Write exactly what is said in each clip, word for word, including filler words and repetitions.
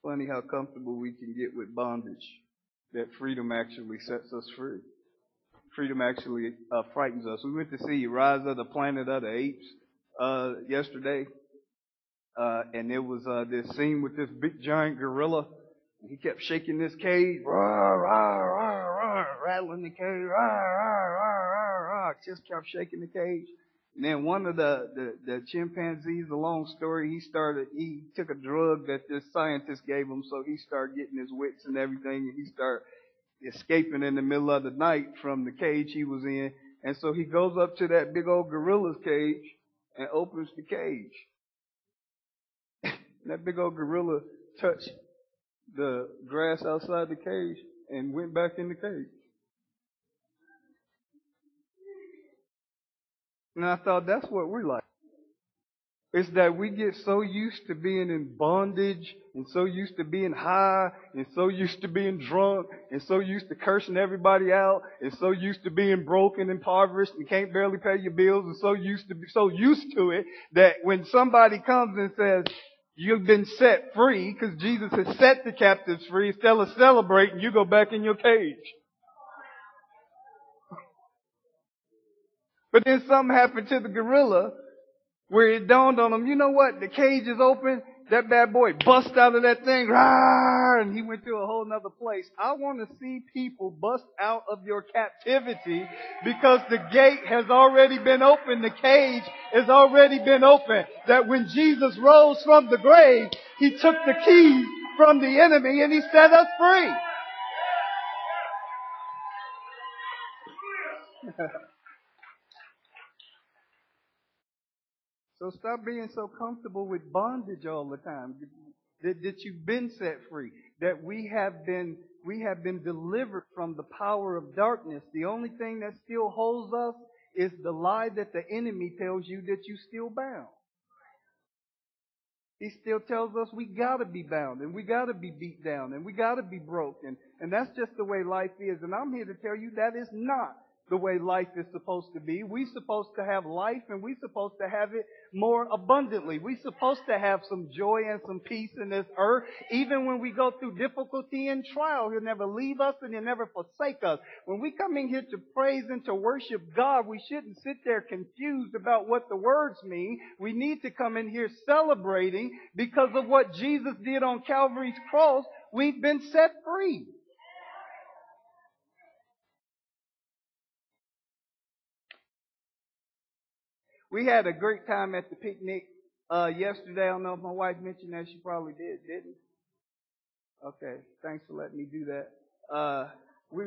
funny how comfortable we can get with bondage, that freedom actually sets us free. Freedom actually uh, frightens us. We went to see Rise of the Planet of the Apes uh, yesterday, uh, and there was uh, this scene with this big giant gorilla. He kept shaking this cage, rah, rah, rah, rah, rattling the cage, rah, rah, rah, rah, rah, just kept shaking the cage. And then one of the, the, the chimpanzees, the long story, he started, he took a drug that this scientist gave him, so he started getting his wits and everything, and he started escaping in the middle of the night from the cage he was in. And so he goes up to that big old gorilla's cage and opens the cage. And that big old gorilla touched the grass outside the cage and went back in the cage. And I thought, that's what we're like. It's that we get so used to being in bondage and so used to being high and so used to being drunk and so used to cursing everybody out and so used to being broke and impoverished and can't barely pay your bills and so used to be so used to it that when somebody comes and says, you've been set free because Jesus has set the captives free, instead of celebrating, you go back in your cage. But then something happened to the gorilla where it dawned on him, you know what? The cage is open. That bad boy bust out of that thing. Rah, and he went to a whole nother place. I want to see people bust out of your captivity because the gate has already been opened. The cage has already been opened. That when Jesus rose from the grave, He took the keys from the enemy and He set us free. So stop being so comfortable with bondage all the time. That, that you've been set free. That we have been we have been delivered from the power of darkness. The only thing that still holds us is the lie that the enemy tells you that you're still bound. He still tells us we gotta be bound and we gotta be beat down and we gotta be broken. And that's just the way life is. And I'm here to tell you that is not the way life is supposed to be. We're supposed to have life and we're supposed to have it more abundantly. We're supposed to have some joy and some peace in this earth. Even when we go through difficulty and trial, He'll never leave us and He'll never forsake us. When we come in here to praise and to worship God, we shouldn't sit there confused about what the words mean. We need to come in here celebrating because of what Jesus did on Calvary's cross. We've been set free. We had a great time at the picnic uh, yesterday. I don't know if my wife mentioned that. She probably did, didn't? Okay. Thanks for letting me do that. Uh, we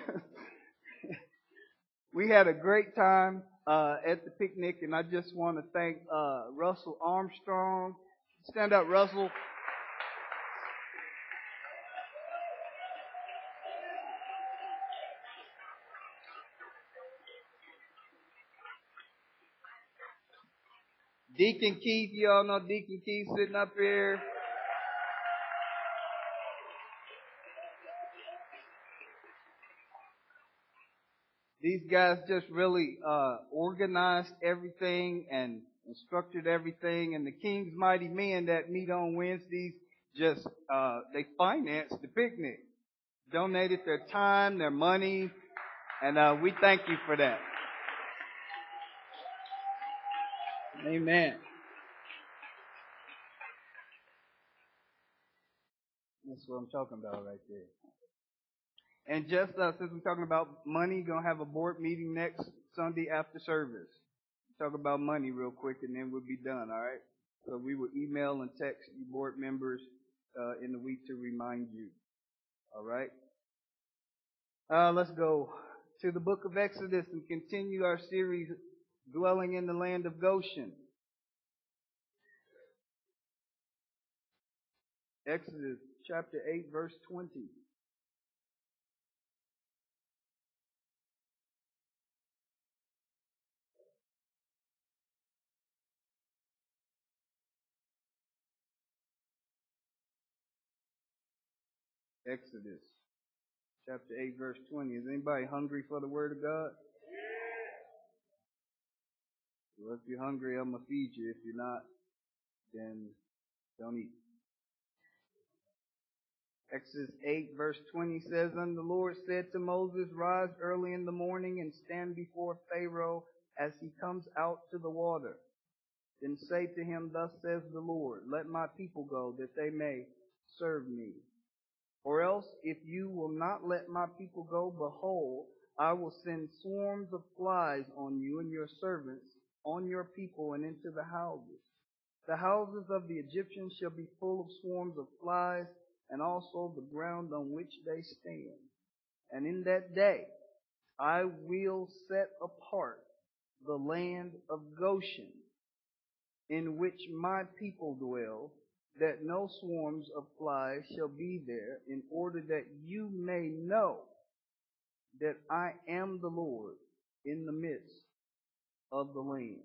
we had a great time uh, at the picnic, and I just want to thank uh, Russell Armstrong. Stand up, Russell. Deacon Keith, you all know Deacon Keith sitting up here. These guys just really uh, organized everything and, and structured everything. And the King's Mighty Men that meet on Wednesdays just, uh, they financed the picnic. Donated their time, their money, and uh, we thank you for that. Amen. That's what I'm talking about right there. And just uh, since we're talking about money, going to have a board meeting next Sunday after service. Talk about money real quick and then we'll be done, all right? So we will email and text you board members uh, in the week to remind you, all right? Uh, let's go to the book of Exodus and continue our series, Dwelling in the Land of Goshen. Exodus chapter eight, verse twenty. Exodus chapter eight, verse twenty. Is anybody hungry for the Word of God? Well, if you're hungry, I'm going to feed you. If you're not, then don't eat. Exodus eight verse twenty says, And the Lord said to Moses, Rise early in the morning and stand before Pharaoh as he comes out to the water. Then say to him, Thus says the Lord, Let my people go, that they may serve me. Or else, if you will not let my people go, behold, I will send swarms of flies on you and your servants, on your people, and into the houses. The houses of the Egyptians shall be full of swarms of flies, and also the ground on which they stand. And in that day I will set apart the land of Goshen, in which my people dwell, that no swarms of flies shall be there, in order that you may know that I am the Lord in the midst of the land.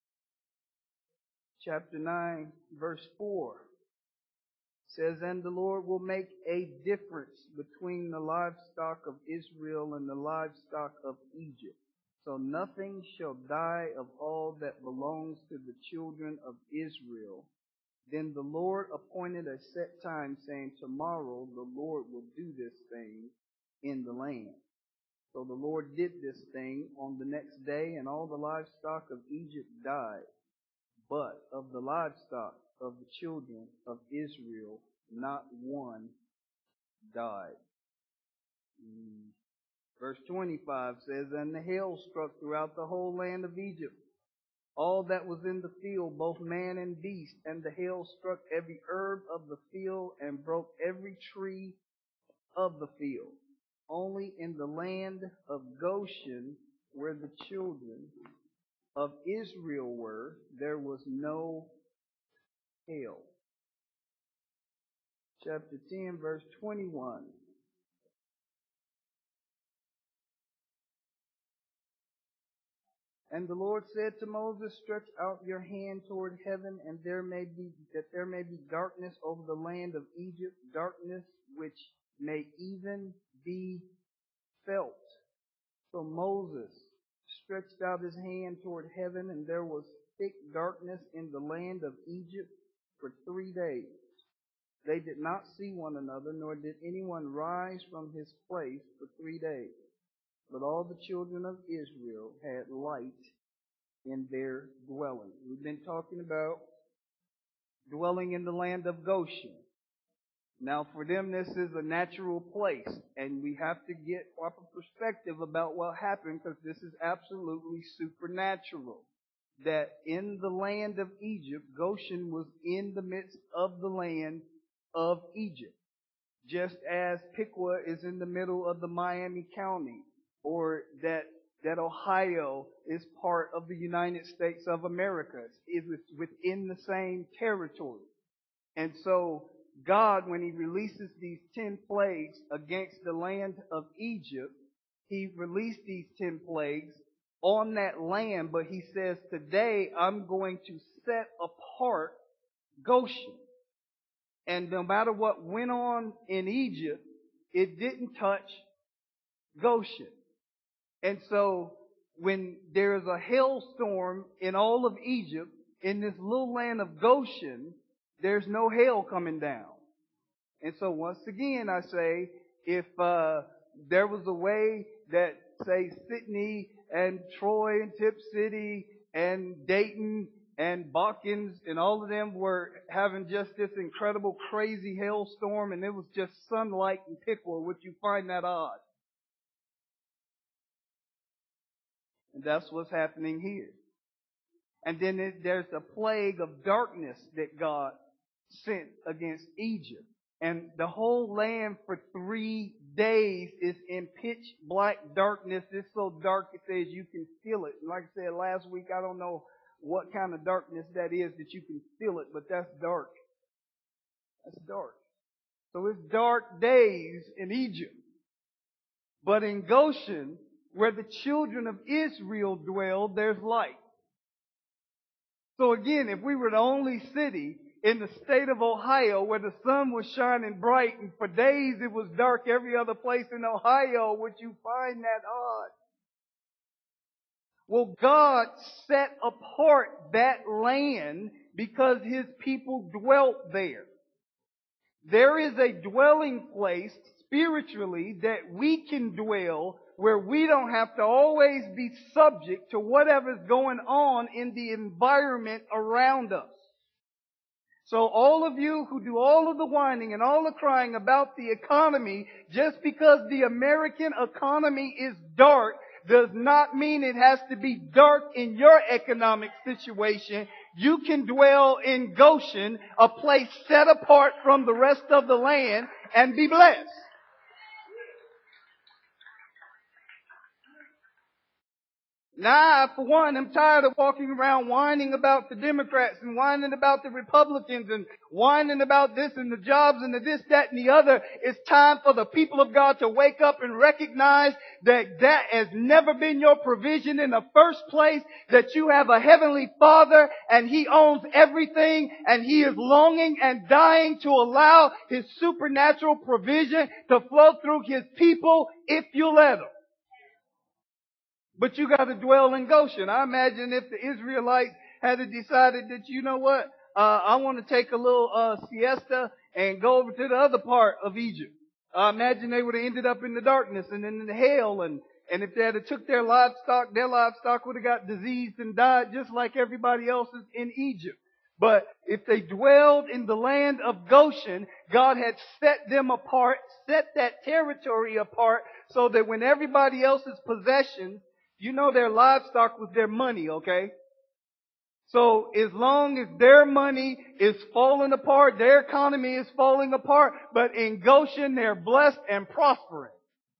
Chapter nine, verse four says, And the Lord will make a difference between the livestock of Israel and the livestock of Egypt. So nothing shall die of all that belongs to the children of Israel. Then the Lord appointed a set time, saying, Tomorrow the Lord will do this thing in the land. So the Lord did this thing on the next day, and all the livestock of Egypt died. But of the livestock of the children of Israel, not one died. Mm. Verse twenty-five says, And the hail struck throughout the whole land of Egypt, all that was in the field, both man and beast, and the hail struck every herb of the field and broke every tree of the field. Only in the land of Goshen, where the children of Israel were, there was no hail. Chapter ten, verse twenty-one. And the Lord said to Moses, Stretch out your hand toward heaven, and there may be that there may be darkness over the land of Egypt, darkness which may even be felt. So Moses stretched out his hand toward heaven, and there was thick darkness in the land of Egypt for three days. They did not see one another, nor did anyone rise from his place for three days. But all the children of Israel had light in their dwelling. We've been talking about dwelling in the land of Goshen. Now, for them, this is a natural place, and we have to get proper perspective about what happened, because this is absolutely supernatural. That in the land of Egypt, Goshen was in the midst of the land of Egypt. Just as Piqua is in the middle of the Miami County, or that that Ohio is part of the United States of America. It was within the same territory. And so God, when He releases these ten plagues against the land of Egypt, He released these ten plagues on that land, but He says, today I'm going to set apart Goshen. And no matter what went on in Egypt, it didn't touch Goshen. And so when there is a hailstorm in all of Egypt, in this little land of Goshen, there's no hail coming down. And so once again, I say, if uh, there was a way that, say, Sydney and Troy and Tip City and Dayton and Botkins and all of them were having just this incredible, crazy hailstorm, and it was just sunlight and Piqua, would you find that odd? And that's what's happening here. And then it, there's a plague of darkness that God sent against Egypt. And the whole land for three days is in pitch black darkness. It's so dark it says you can feel it. And like I said last week, I don't know what kind of darkness that is that you can feel it, but that's dark. That's dark. So it's dark days in Egypt. But in Goshen, where the children of Israel dwell, there's light. So again, if we were the only city in the state of Ohio where the sun was shining bright and for days it was dark every other place in Ohio, would you find that odd? Well, God set apart that land because His people dwelt there. There is a dwelling place spiritually that we can dwell where we don't have to always be subject to whatever's going on in the environment around us. So all of you who do all of the whining and all the crying about the economy, just because the American economy is dark does not mean it has to be dark in your economic situation. You can dwell in Goshen, a place set apart from the rest of the land, and be blessed. Now, for one, I'm tired of walking around whining about the Democrats and whining about the Republicans and whining about this and the jobs and the this, that, and the other. It's time for the people of God to wake up and recognize that that has never been your provision in the first place, that you have a heavenly Father and He owns everything, and He is longing and dying to allow His supernatural provision to flow through His people if you let Him. But you got to dwell in Goshen. I imagine if the Israelites had decided that, you know what, uh, I want to take a little uh, siesta and go over to the other part of Egypt. I imagine they would have ended up in the darkness and in the hell. And, and if they had took their livestock, their livestock would have got diseased and died just like everybody else's in Egypt. But if they dwelled in the land of Goshen, God had set them apart, set that territory apart, so that when everybody else's possessions, you know, their livestock was their money, okay? So as long as their money is falling apart, their economy is falling apart, but in Goshen they're blessed and prospering.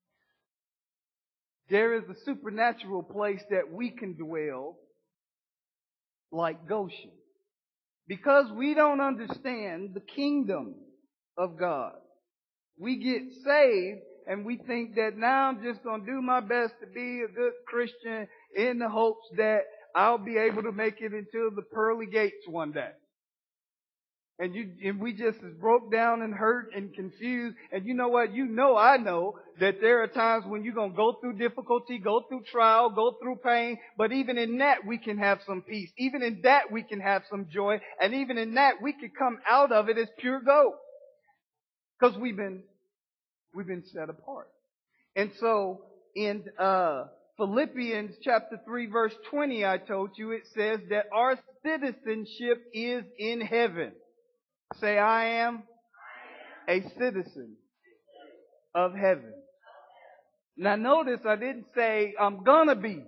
There is a supernatural place that we can dwell like Goshen. Because we don't understand the kingdom of God. We get saved and we think that now I'm just going to do my best to be a good Christian in the hopes that I'll be able to make it into the pearly gates one day. And you, and we just is broke down and hurt and confused. And you know what? You know, I know that there are times when you're going to go through difficulty, go through trial, go through pain. But even in that, we can have some peace. Even in that, we can have some joy. And even in that, we can come out of it as pure gold. Because we've been We've been set apart. And so in uh, Philippians chapter three verse twenty, I told you, it says that our citizenship is in heaven. Say, I am a citizen of heaven. Now notice I didn't say I'm gonna be.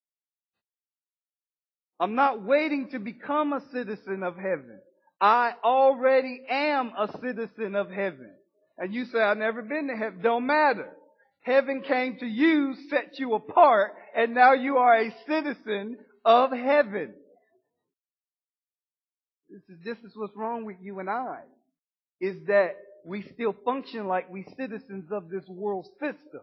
I'm not waiting to become a citizen of heaven. I already am a citizen of heaven. And you say, I've never been to heaven. Don't matter. Heaven came to you, set you apart, and now you are a citizen of heaven. This is, this is what's wrong with you and I, is that we still function like we citizens of this world system.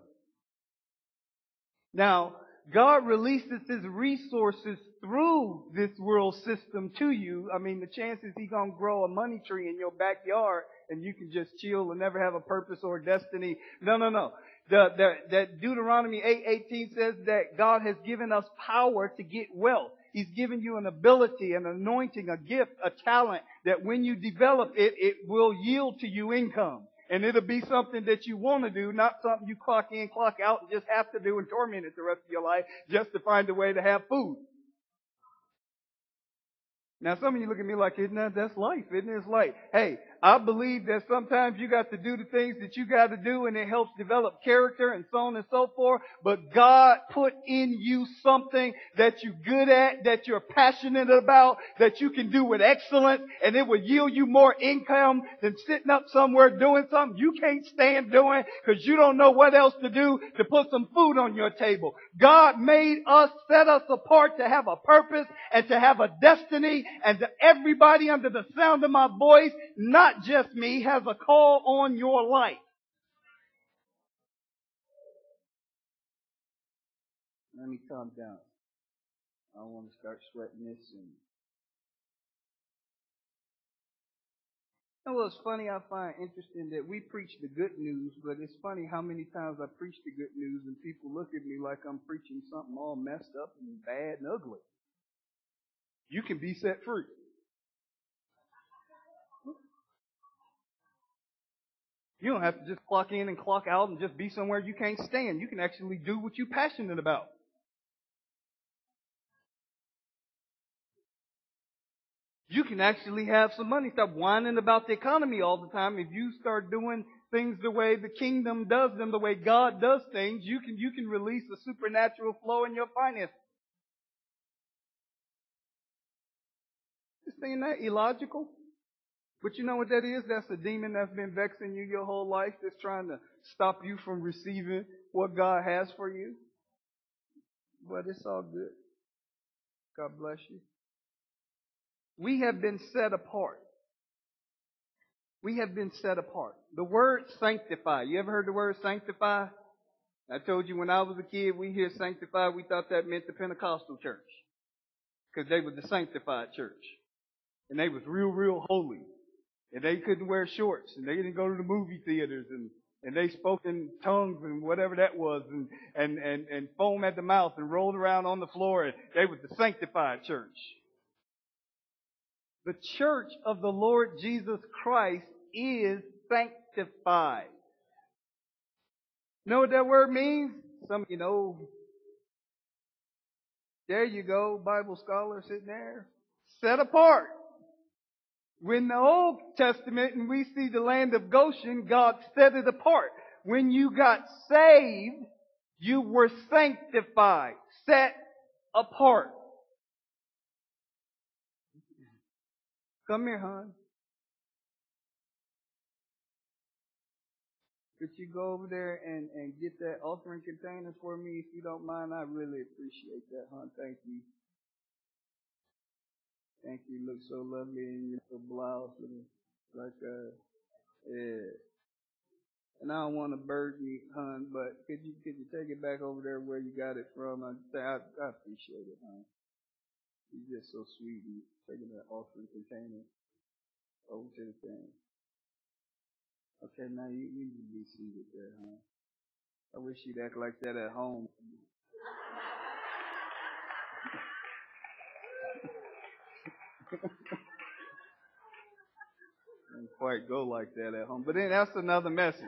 Now, God releases His resources through this world system to you. I mean, the chances He's going to grow a money tree in your backyard and you can just chill and never have a purpose or destiny. No, no, no. The, the, that Deuteronomy eight eighteen says that God has given us power to get wealth. He's given you an ability, an anointing, a gift, a talent that when you develop it, it will yield to you income. And it'll be something that you want to do, not something you clock in, clock out, and just have to do and torment it the rest of your life just to find a way to have food. Now, some of you look at me like, isn't that, that's life, isn't it? It's life. Hey, I believe that sometimes you got to do the things that you got to do and it helps develop character and so on and so forth. But God put in you something that you're good at, that you're passionate about, that you can do with excellence, and it will yield you more income than sitting up somewhere doing something you can't stand doing because you don't know what else to do to put some food on your table. God made us, set us apart to have a purpose and to have a destiny, and to everybody under the sound of my voice, not just me, has a call on your life. Let me calm down. I don't want to start sweating this. And... You know what's funny I find interesting that we preach the good news, but it's funny how many times I preach the good news and people look at me like I'm preaching something all messed up and bad and ugly. You can be set free. You don't have to just clock in and clock out and just be somewhere you can't stand. You can actually do what you're passionate about. You can actually have some money. Stop whining about the economy all the time. If you start doing things the way the kingdom does them, the way God does things, you can you can release a supernatural flow in your finances. Just saying that illogical. But you know what that is? That's a demon that's been vexing you your whole life, that's trying to stop you from receiving what God has for you. But it's all good. God bless you. We have been set apart. We have been set apart. The word sanctify. You ever heard the word sanctify? I told you when I was a kid, we hear sanctify, we thought that meant the Pentecostal church. Because they were the sanctified church. And they was real, real holy. And they couldn't wear shorts. And they didn't go to the movie theaters. And, and they spoke in tongues and whatever that was. And, and, and, and foam at the mouth and rolled around on the floor. And they were the sanctified church. The church of the Lord Jesus Christ is sanctified. Know what that word means? Some of you know. There you go, Bible scholar sitting there. Set apart. When the Old Testament and we see the land of Goshen, God set it apart. When you got saved, you were sanctified, set apart. Come here, hon. Could you go over there and, and get that offering container for me if you don't mind? I really appreciate that, hon. Thank you. Thank you. You look so lovely in your little blouse. And like, uh, yeah. And I don't want to burden you, hon, but could you could you take it back over there where you got it from? I, I, I appreciate it, hon. You're just so sweet. And taking that offering container over to the thing. Okay, now you, you need to be seated there, huh? I wish you'd act like that at home. Don't quite go like that at home. But then that's another message.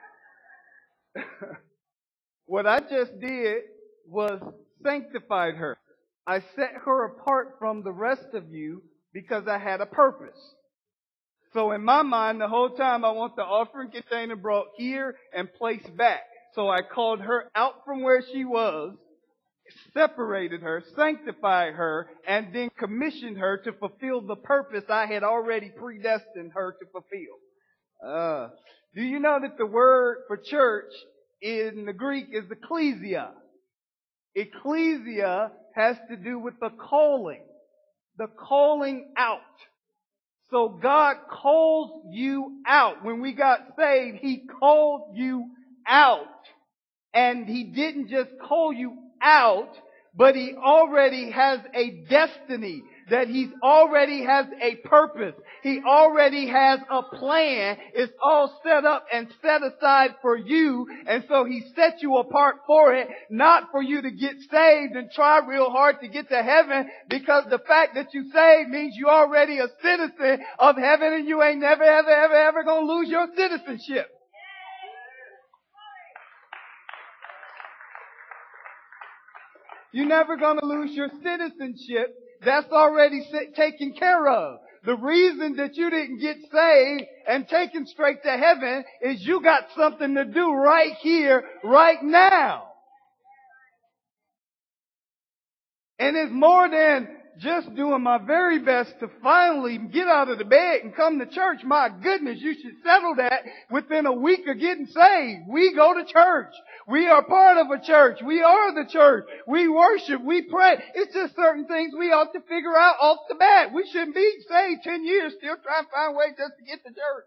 What I just did was sanctified her. I set her apart from the rest of you because I had a purpose. So in my mind, the whole time I want the offering container brought here and placed back. So I called her out from where she was, separated her, sanctified her, and then commissioned her to fulfill the purpose I had already predestined her to fulfill. Uh, do you know that the word for church in the Greek is ecclesia? Ecclesia has to do with the calling, the calling out. So God calls you out. When we got saved, He called you out. And He didn't just call you out, but He already has a destiny, that He already has a purpose. He already has a plan. It's all set up and set aside for you. And so He set you apart for it, not for you to get saved and try real hard to get to heaven, because the fact that you saved means you're already a citizen of heaven and you ain't never, ever, ever, ever gonna lose your citizenship. You're never going to lose your citizenship. That's already taken care of. The reason that you didn't get saved and taken straight to heaven is you got something to do right here, right now. And it's more than just doing my very best to finally get out of the bed and come to church. My goodness, you should settle that within a week of getting saved. We go to church. We are part of a church. We are the church. We worship. We pray. It's just certain things we ought to figure out off the bat. We shouldn't be saved ten years still trying to find a way just to get to church.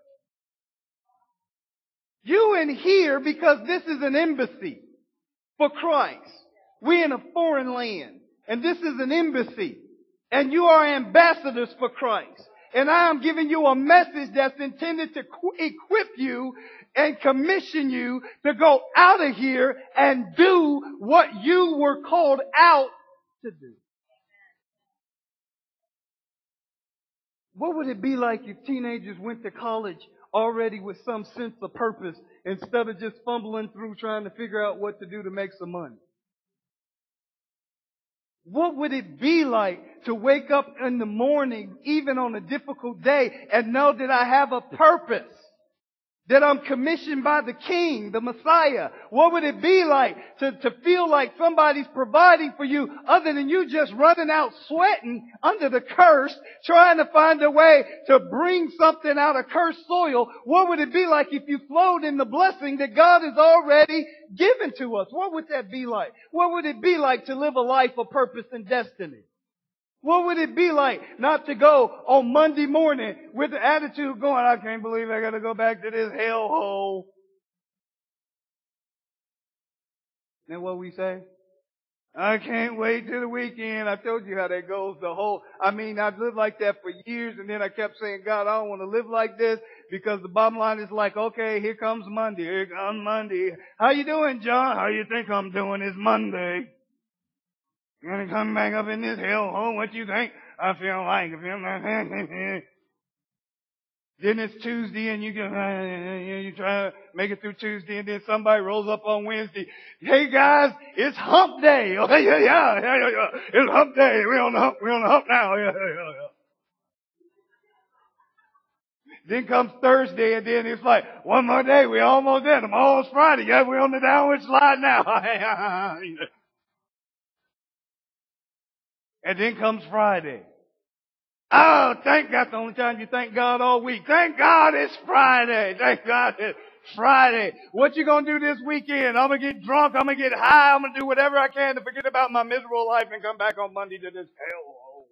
You in here because this is an embassy for Christ. We're in a foreign land. And this is an embassy. And you are ambassadors for Christ. And I am giving you a message that's intended to equip you and commission you to go out of here and do what you were called out to do. What would it be like if teenagers went to college already with some sense of purpose instead of just fumbling through trying to figure out what to do to make some money? What would it be like to wake up in the morning, even on a difficult day, and know that I have a purpose? That I'm commissioned by the King, the Messiah? What would it be like to, to feel like somebody's providing for you other than you just running out sweating under the curse, trying to find a way to bring something out of cursed soil? What would it be like if you flowed in the blessing that God has already given to us? What would that be like? What would it be like to live a life of purpose and destiny? What would it be like not to go on Monday morning with the attitude going, I can't believe I got to go back to this hellhole? Then what we say? I can't wait till the weekend. I told you how that goes. The whole, I mean, I've lived like that for years, and then I kept saying, God, I don't want to live like this, because the bottom line is like, okay, here comes Monday. Here comes Monday. How you doing, John? How you think I'm doing? It's Monday. You're going to come back up in this hellhole. What you think? I feel like. I feel like. Then it's Tuesday and you go, you try to make it through Tuesday, and then somebody rolls up on Wednesday. Hey guys, it's hump day. Oh, yeah, yeah, yeah, yeah, yeah. It's hump day. We're on the hump. We're on the hump now. Yeah, yeah, yeah. Then comes Thursday, and then it's like, one more day. We're almost there. Tomorrow's Friday. Yeah, we're on the downward slide now. And then comes Friday. Oh, thank God. That's the only time you thank God all week. Thank God it's Friday. Thank God it's Friday. What you gonna do this weekend? I'm gonna get drunk. I'm gonna get high. I'm gonna do whatever I can to forget about my miserable life and come back on Monday to this hellhole.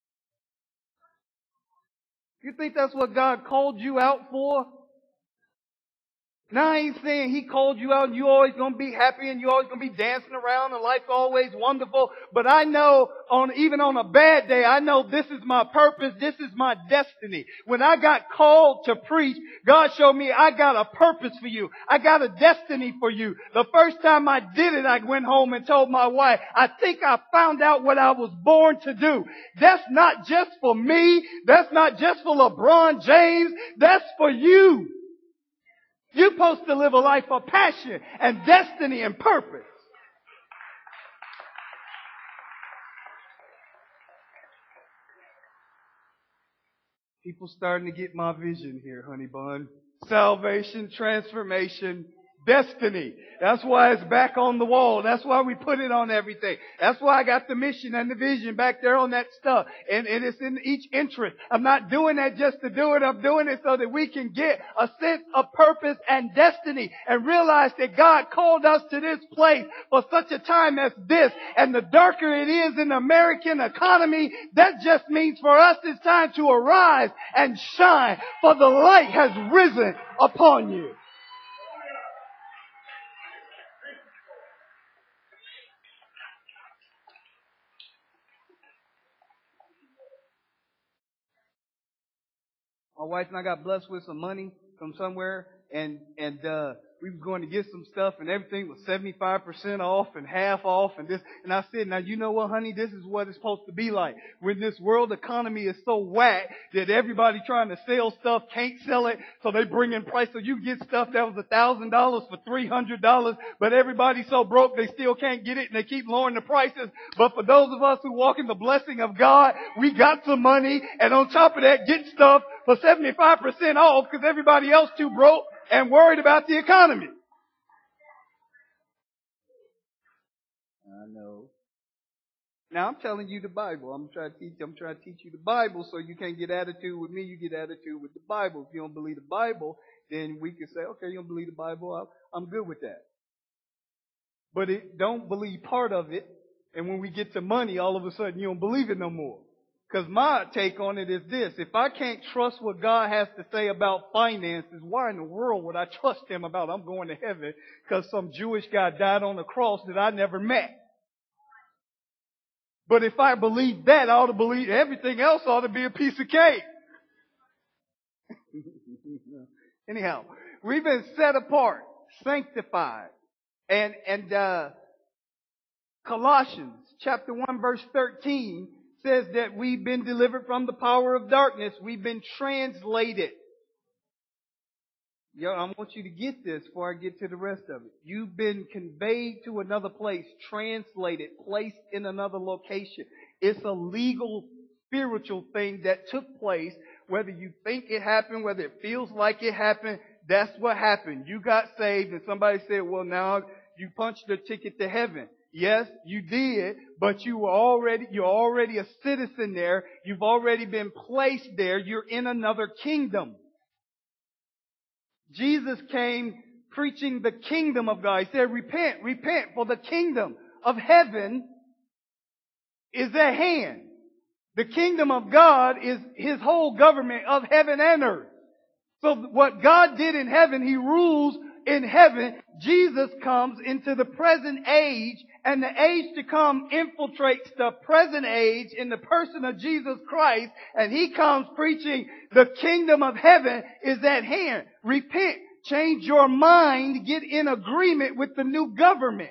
You think that's what God called you out for? Now I ain't saying He called you out and you always gonna be happy and you always gonna be dancing around and life's always wonderful. But I know on, even on a bad day, I know this is my purpose. This is my destiny. When I got called to preach, God showed me I got a purpose for you. I got a destiny for you. The first time I did it, I went home and told my wife, I think I found out what I was born to do. That's not just for me. That's not just for LeBron James. That's for you. You're supposed to live a life of passion and destiny and purpose. People starting to get my vision here, honey bun. Salvation, transformation, destiny. That's why it's back on the wall. That's why we put it on everything. That's why I got the mission and the vision back there on that stuff. And, and it's in each interest. I'm not doing that just to do it. I'm doing it so that we can get a sense of purpose and destiny and realize that God called us to this place for such a time as this. And the darker it is in the American economy, that just means for us it's time to arise and shine, for the light has risen upon you. My wife and I got blessed with some money from somewhere, and and uh we was going to get some stuff, and everything was seventy-five percent off and half off and this. And I said, now you know what, honey, this is what it's supposed to be like. When this world economy is so whack that everybody trying to sell stuff can't sell it, so they bring in price. So you get stuff that was a thousand dollars for three hundred dollars, but everybody's so broke they still can't get it, and they keep lowering the prices. But for those of us who walk in the blessing of God, we got some money, and on top of that, get stuff for seventy-five percent off because everybody else too broke and worried about the economy. I know. Now I'm telling you the Bible. I'm trying to teach. I'm trying to teach you the Bible, so you can't get attitude with me. You get attitude with the Bible. If you don't believe the Bible, then we can say, okay, you don't believe the Bible. I'm good with that. But it, don't believe part of it, and when we get to money, all of a sudden you don't believe it no more. Because my take on it is this. If I can't trust what God has to say about finances, why in the world would I trust Him about I'm going to heaven because some Jewish guy died on the cross that I never met? But if I believe that, I ought to believe everything else ought to be a piece of cake. Anyhow, we've been set apart, sanctified. And, and, uh, Colossians chapter one verse thirteen says that we've been delivered from the power of darkness. We've been translated. Yo, I want you to get this before I get to the rest of it. You've been conveyed to another place, translated, placed in another location. It's a legal, spiritual thing that took place. Whether you think it happened, whether it feels like it happened, that's what happened. You got saved and somebody said, well, now you punched the ticket to heaven. Yes, you did, but you were already, you're already a citizen there. You've already been placed there. You're in another kingdom. Jesus came preaching the kingdom of God. He said, repent, repent, for the kingdom of heaven is at hand. The kingdom of God is His whole government of heaven and earth. So what God did in heaven, He rules in heaven. Jesus comes into the present age, and the age to come infiltrates the present age in the person of Jesus Christ, and He comes preaching the kingdom of heaven is at hand. Repent, change your mind, get in agreement with the new government.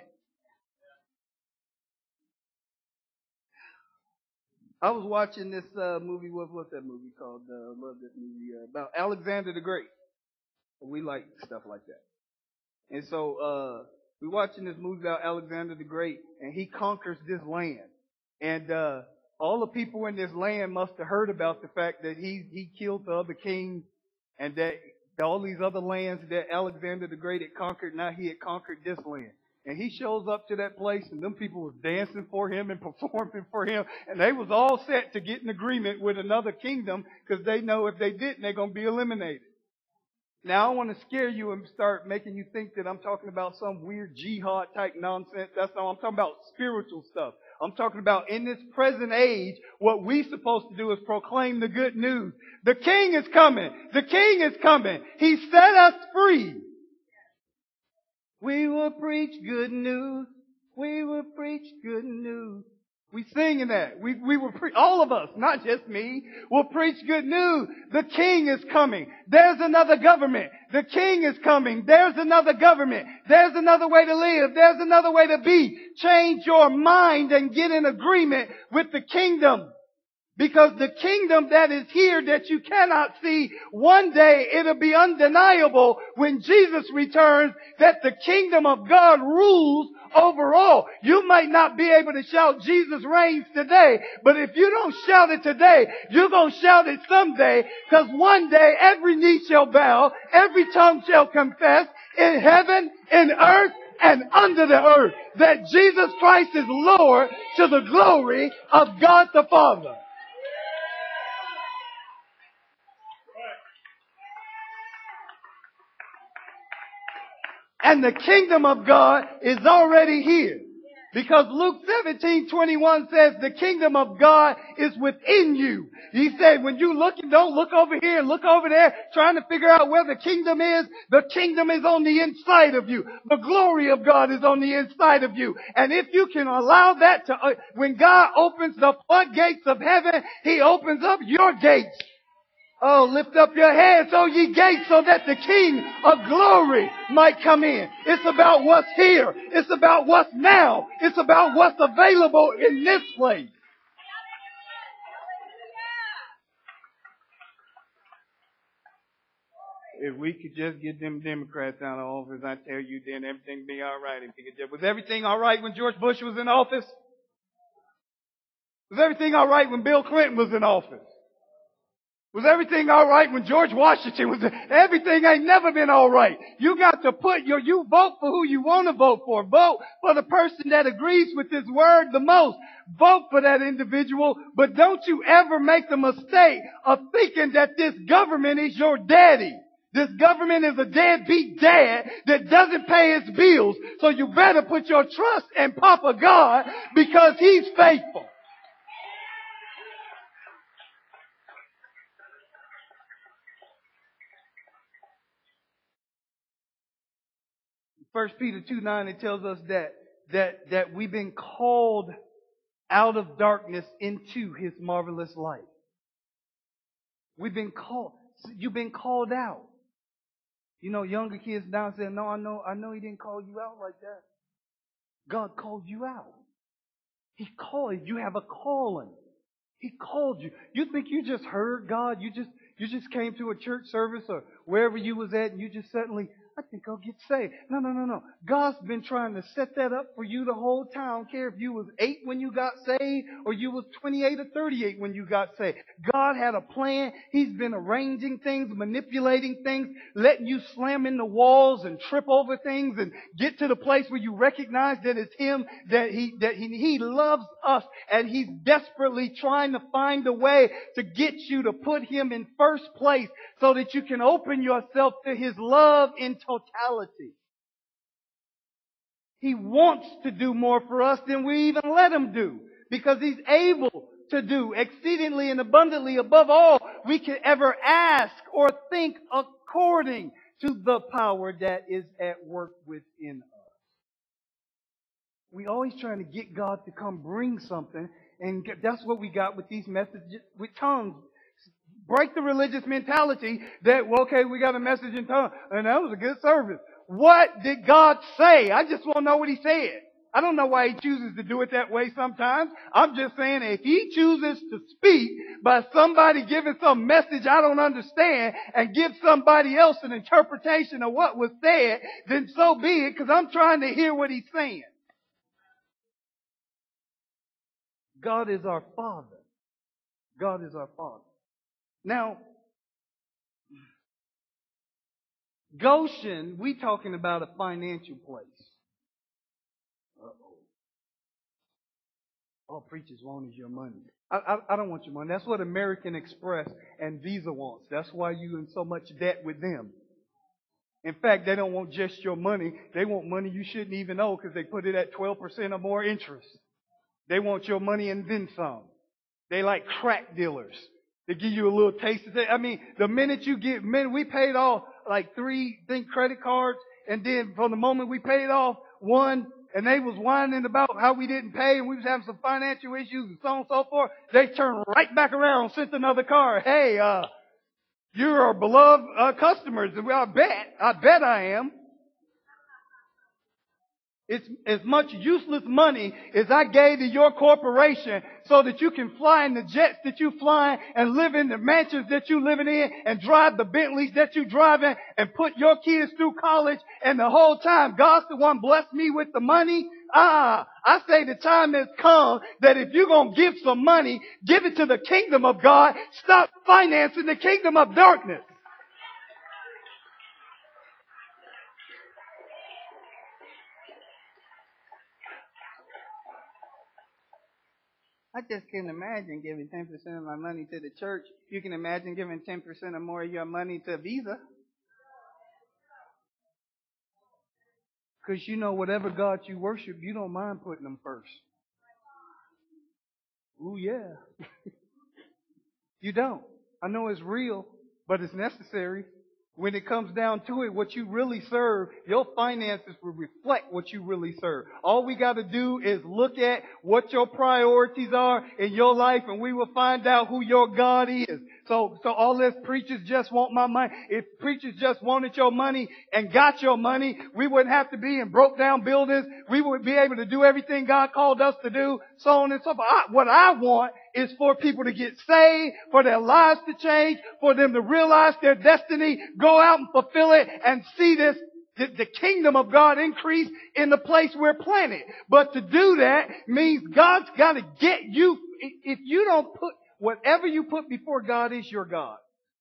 I was watching this uh, movie. What, what's that movie called? Uh, I love this movie uh, about Alexander the Great. We like stuff like that. And so uh, we're watching this movie about Alexander the Great, and he conquers this land. And uh, all the people in this land must have heard about the fact that he he killed the other kings, and that all these other lands that Alexander the Great had conquered, now he had conquered this land. And he shows up to that place, and them people was dancing for him and performing for him. And they was all set to get in agreement with another kingdom, because they know if they didn't, they're going to be eliminated. Now, I want to scare you and start making you think that I'm talking about some weird jihad type nonsense. That's not. I'm talking about spiritual stuff. I'm talking about in this present age, what we're supposed to do is proclaim the good news. The King is coming. The King is coming. He set us free. We will preach good news. We will preach good news. We singing that. We, we will pre- all of us, not just me, will preach good news. The King is coming. There's another government. The King is coming. There's another government. There's another way to live. There's another way to be. Change your mind and get in agreement with the kingdom. Because the kingdom that is here that you cannot see, one day it'll be undeniable when Jesus returns that the kingdom of God rules over all. You might not be able to shout Jesus reigns today, but if you don't shout it today, you're going to shout it someday, because one day every knee shall bow, every tongue shall confess in heaven, in earth, and under the earth that Jesus Christ is Lord, to the glory of God the Father. And the kingdom of God is already here. Because Luke seventeen twenty-one says the kingdom of God is within you. He said when you look, don't look over here and look over there trying to figure out where the kingdom is. The kingdom is on the inside of you. The glory of God is on the inside of you. And if you can allow that to, uh, when God opens the floodgates of heaven, He opens up your gates. Oh, lift up your heads, O ye gates, so that the King of glory might come in. It's about what's here. It's about what's now. It's about what's available in this place. If we could just get them Democrats out of office, I tell you, then everything would be all right. Was everything all right when George Bush was in office? Was everything all right when Bill Clinton was in office? Was everything all right when George Washington was? Everything ain't never been all right. You got to put your, you vote for who you want to vote for. Vote for the person that agrees with this word the most. Vote for that individual, but don't you ever make the mistake of thinking that this government is your daddy. This government is a deadbeat dad that doesn't pay his bills. So you better put your trust in Papa God, because He's faithful. First Peter two nine, it tells us that, that, that we've been called out of darkness into His marvelous light. We've been called. You've been called out. You know, younger kids now say, no, I know, I know He didn't call you out like that. God called you out. He called you. You have a calling. He called you. You think you just heard God? You just you just came to a church service or wherever you was at and you just suddenly, I think I'll get saved. No, no, no, no. God's been trying to set that up for you the whole time. I don't care if you was eight when you got saved or you was twenty-eight or thirty-eight when you got saved. God had a plan. He's been arranging things, manipulating things, letting you slam into walls and trip over things and get to the place where you recognize that it's Him, that He, that He, he loves us, and He's desperately trying to find a way to get you to put Him in first place so that you can open yourself to His love in totality. He wants to do more for us than we even let Him do, because He's able to do exceedingly and abundantly above all we can ever ask or think, according to the power that is at work within us. We always trying to get God to come bring something, and that's what we got with these messages with tongues. Break the religious mentality that, well, okay, we got a message in tongues, and that was a good service. What did God say? I just want to know what He said. I don't know why He chooses to do it that way sometimes. I'm just saying, if He chooses to speak by somebody giving some message I don't understand and give somebody else an interpretation of what was said, then so be it, because I'm trying to hear what He's saying. God is our Father. God is our Father. Now, Goshen, we talking about a financial place. Uh-oh. All preachers want is your money. I, I, I don't want your money. That's what American Express and Visa wants. That's why you're in so much debt with them. In fact, they don't want just your money. They want money you shouldn't even owe because they put it at twelve percent or more interest. They want your money and then some. They like crack dealers. They give you a little taste of it. I mean, the minute you get, man, we paid off like three, think credit cards, and then from the moment we paid off one, and they was whining about how we didn't pay, and we was having some financial issues and so on and so forth, they turned right back around and sent another card. Hey, uh, you're our beloved uh, customers. And I bet, I bet I am. It's as much useless money as I gave to your corporation so that you can fly in the jets that you fly and live in the mansions that you living in and drive the Bentleys that you driving and put your kids through college, and the whole time God's the one blessed me with the money. Ah, I say the time has come that if you're going to give some money, give it to the kingdom of God. Stop financing the kingdom of darkness. I just can't imagine giving ten percent of my money to the church. You can imagine giving ten percent or more of your money to Visa. Because you know, whatever God you worship, you don't mind putting them first. Ooh, yeah. You don't. I know it's real, but it's necessary. When it comes down to it, what you really serve, your finances will reflect what you really serve. All we got to do is look at what your priorities are in your life, and we will find out who your God is. So, so all this preachers just want my money. If preachers just wanted your money and got your money, we wouldn't have to be in broke down buildings. We would be able to do everything God called us to do, so on and so forth. I, what I want is for people to get saved, for their lives to change, for them to realize their destiny, go out and fulfill it, and see this, the, the kingdom of God increase in the place we're planted. But to do that means God's got to get you. If you don't put, whatever you put before God is your God.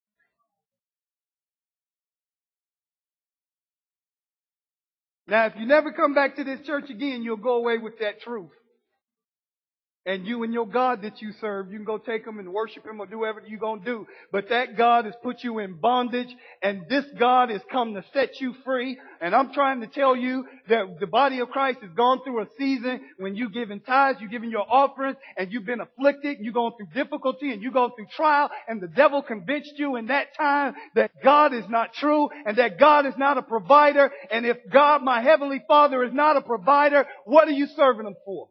Now, if you never come back to this church again, you'll go away with that truth. And you and your God that you serve, you can go take Him and worship Him or do whatever you're going to do. But that God has put you in bondage, and this God has come to set you free. And I'm trying to tell you that the body of Christ has gone through a season when you're giving tithes, you're giving your offerings, and you've been afflicted, and you're going through difficulty, and you're going through trial, and the devil convinced you in that time that God is not true, and that God is not a provider. And if God, my Heavenly Father, is not a provider, what are you serving Him for?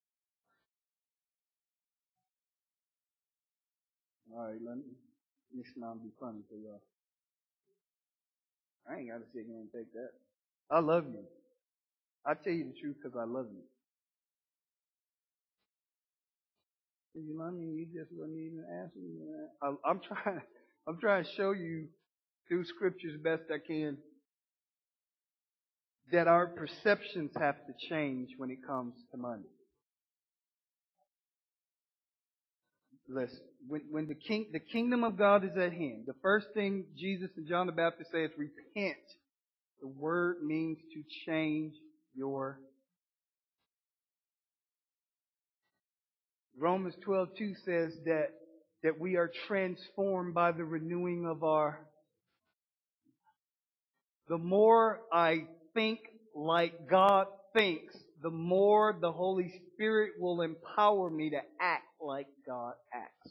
All right, let me, let me smile and be funny for y'all. I ain't got to sit here and take that. I love you. I tell you the truth because I love you. You love me, you just wouldn't even ask me that. I, I'm trying, I'm trying to show you through scriptures best I can that our perceptions have to change when it comes to money. Listen, when, when the king, the kingdom of God is at hand, the first thing Jesus and John the Baptist say is repent. The word means to change your. Romans twelve two says that, that we are transformed by the renewing of our. The more I think like God thinks, the more the Holy Spirit will empower me to act like God acts.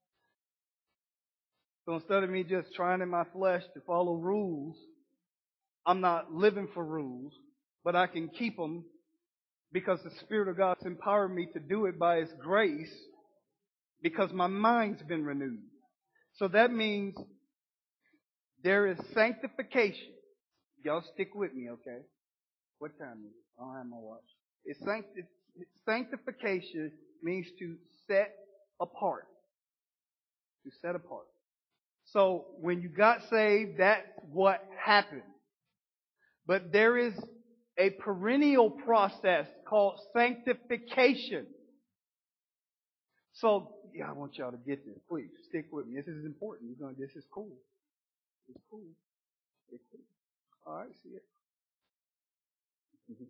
So instead of me just trying in my flesh to follow rules, I'm not living for rules, but I can keep them because the Spirit of God's empowered me to do it by His grace because my mind's been renewed. So that means there is sanctification. Y'all stick with me, okay? What time is it? I don't have my watch. It's sancti- sanctification means to set apart. To set apart. So when you got saved, that's what happened. But there is a perennial process called sanctification. So, yeah, I want y'all to get this. Please, stick with me. This is important. You're going, this is cool. It's cool. It's cool. All right, see it. Mm-hmm.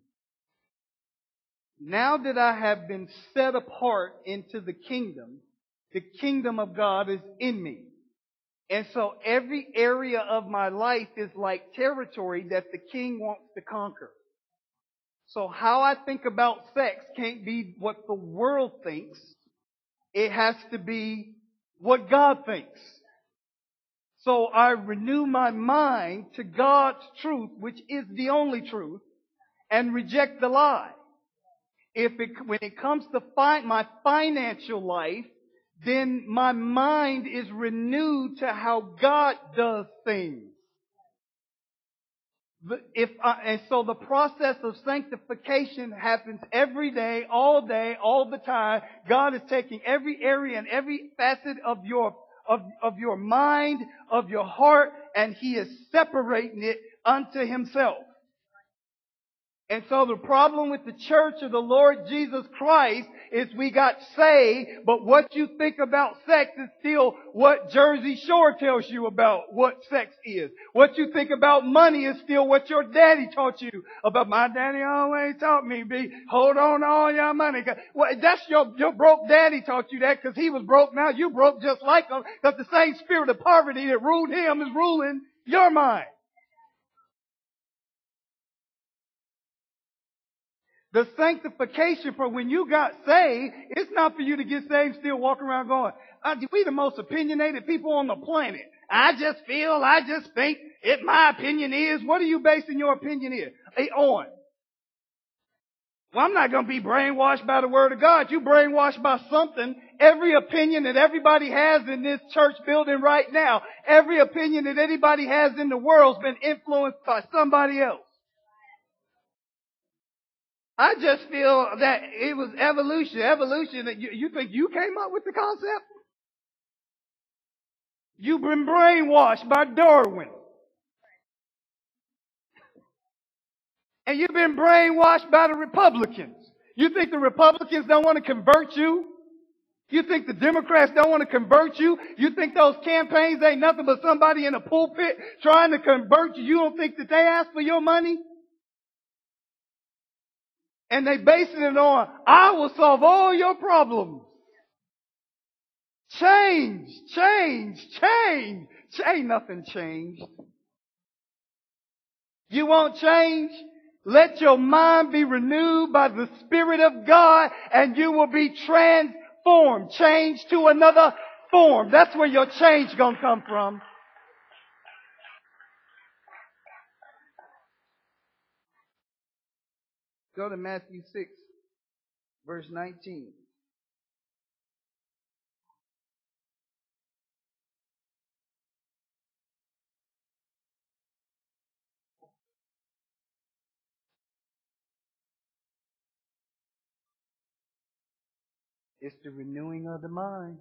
Now that I have been set apart into the kingdom, the kingdom of God is in me. And so every area of my life is like territory that the king wants to conquer. So how I think about sex can't be what the world thinks. It has to be what God thinks. So I renew my mind to God's truth, which is the only truth, and reject the lie. If it, when it comes to fi- my financial life, then my mind is renewed to how God does things. If I, and so the process of sanctification happens every day, all day, all the time. God is taking every area and every facet of your of, of your mind, of your heart, and He is separating it unto Himself. And so the problem with the church of the Lord Jesus Christ is we got saved, but what you think about sex is still what Jersey Shore tells you about what sex is. What you think about money is still what your daddy taught you about. My daddy always taught me, be hold on to all your money. Well, that's your, your broke daddy taught you that because he was broke. Now you broke just like him because the same spirit of poverty that ruled him is ruling your mind. The sanctification for when you got saved, it's not for you to get saved still walking around going, uh, we the most opinionated people on the planet. I just feel, I just think, it my opinion is. What are you basing your opinion is, on? Well, I'm not going to be brainwashed by the Word of God. You brainwashed by something. Every opinion that everybody has in this church building right now, every opinion that anybody has in the world has been influenced by somebody else. I just feel that it was evolution. Evolution, that you, you think you came up with the concept? You've been brainwashed by Darwin. And you've been brainwashed by the Republicans. You think the Republicans don't want to convert you? You think the Democrats don't want to convert you? You think those campaigns ain't nothing but somebody in a pulpit trying to convert you? You don't think that they ask for your money? And they basing it on, I will solve all your problems. Change, change, change. Ain't nothing changed. You won't change? Let your mind be renewed by the Spirit of God and you will be transformed. Change to another form. That's where your change gonna come from. Go to Matthew six, verse nineteen. It's the renewing of the mind.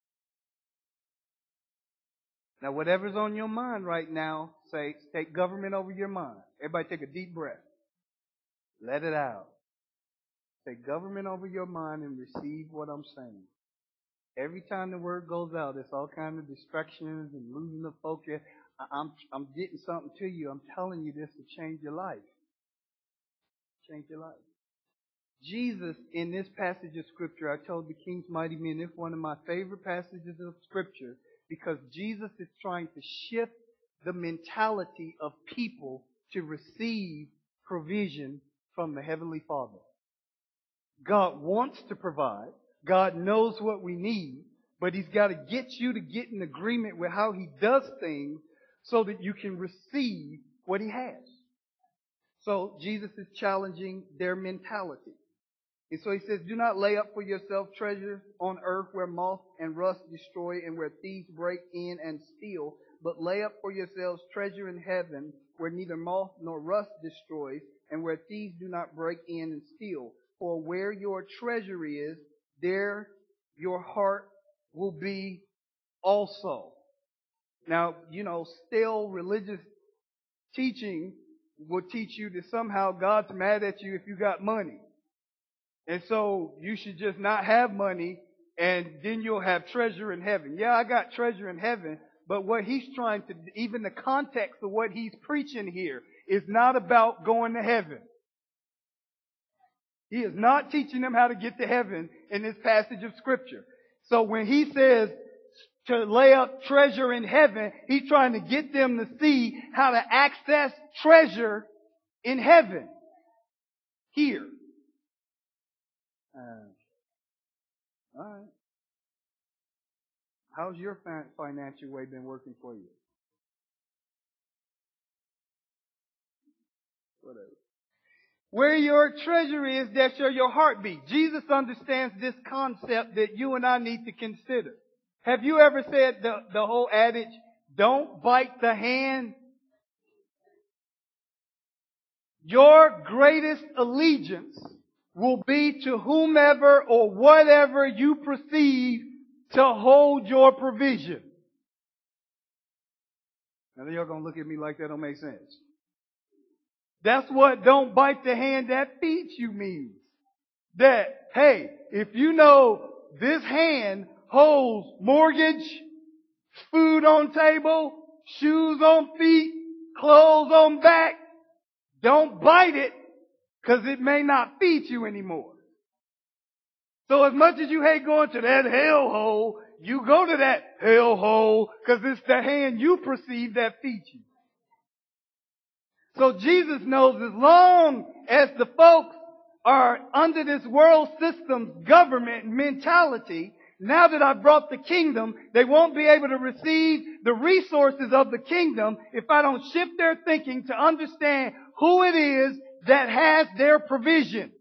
Now, whatever's on your mind right now, say, take government over your mind. Everybody take a deep breath. Let it out. Take government over your mind and receive what I'm saying. Every time the word goes out, there's all kinds of distractions and losing the focus. I'm, I'm getting something to you. I'm telling you this to change your life. Change your life. Jesus, in this passage of Scripture, I told the King's Mighty Men, it's one of my favorite passages of Scripture because Jesus is trying to shift the mentality of people to receive provision from the Heavenly Father. God wants to provide. God knows what we need, but He's got to get you to get in agreement with how He does things so that you can receive what He has. So Jesus is challenging their mentality. And so He says, do not lay up for yourself treasures on earth where moth and rust destroy and where thieves break in and steal, but lay up for yourselves treasure in heaven where neither moth nor rust destroys and where thieves do not break in and steal. For where your treasure is, there your heart will be also. Now, you know, stale religious teaching will teach you that somehow God's mad at you if you got money. And so you should just not have money and then you'll have treasure in heaven. Yeah, I got treasure in heaven, but what he's trying to, even the context of what he's preaching here is not about going to heaven. He is not teaching them how to get to heaven in this passage of Scripture. So when he says to lay up treasure in heaven, he's trying to get them to see how to access treasure in heaven. Here. Uh, all right. How's your financial way been working for you? Whatever. Where your treasure is, there shall your heart be. Jesus understands this concept that you and I need to consider. Have you ever said the, the whole adage, don't bite the hand? Your greatest allegiance will be to whomever or whatever you perceive to hold your provision. Now y'all gonna look at me like that don't make sense. That's what don't bite the hand that feeds you means. That, hey, if you know this hand holds mortgage, food on table, shoes on feet, clothes on back, don't bite it because it may not feed you anymore. So as much as you hate going to that hellhole, you go to that hellhole because it's the hand you perceive that feeds you. So Jesus knows as long as the folks are under this world system's government mentality, now that I've brought the kingdom, they won't be able to receive the resources of the kingdom if I don't shift their thinking to understand who it is that has their provision.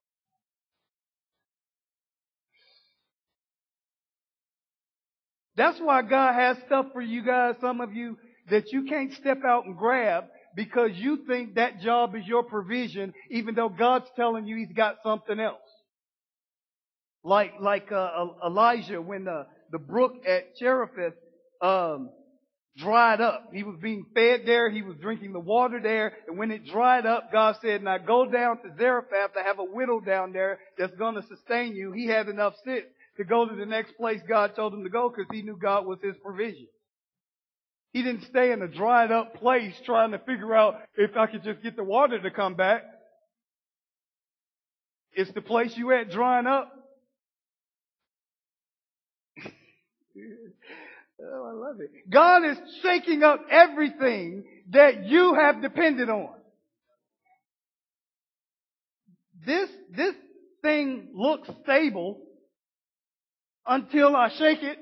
That's why God has stuff for you guys, some of you, that you can't step out and grab because you think that job is your provision, even though God's telling you He's got something else. Like, like, uh, Elijah, when the, the brook at Cherith, um, dried up. He was being fed there. He was drinking the water there. And when it dried up, God said, now go down to Zarephath. I have a widow down there that's going to sustain you. He had enough sense to go to the next place God told him to go because he knew God was his provision. He didn't stay in a dried up place trying to figure out if I could just get the water to come back. It's the place you at drying up. Oh, I love it. God is shaking up everything that you have depended on. This, this thing looks stable until I shake it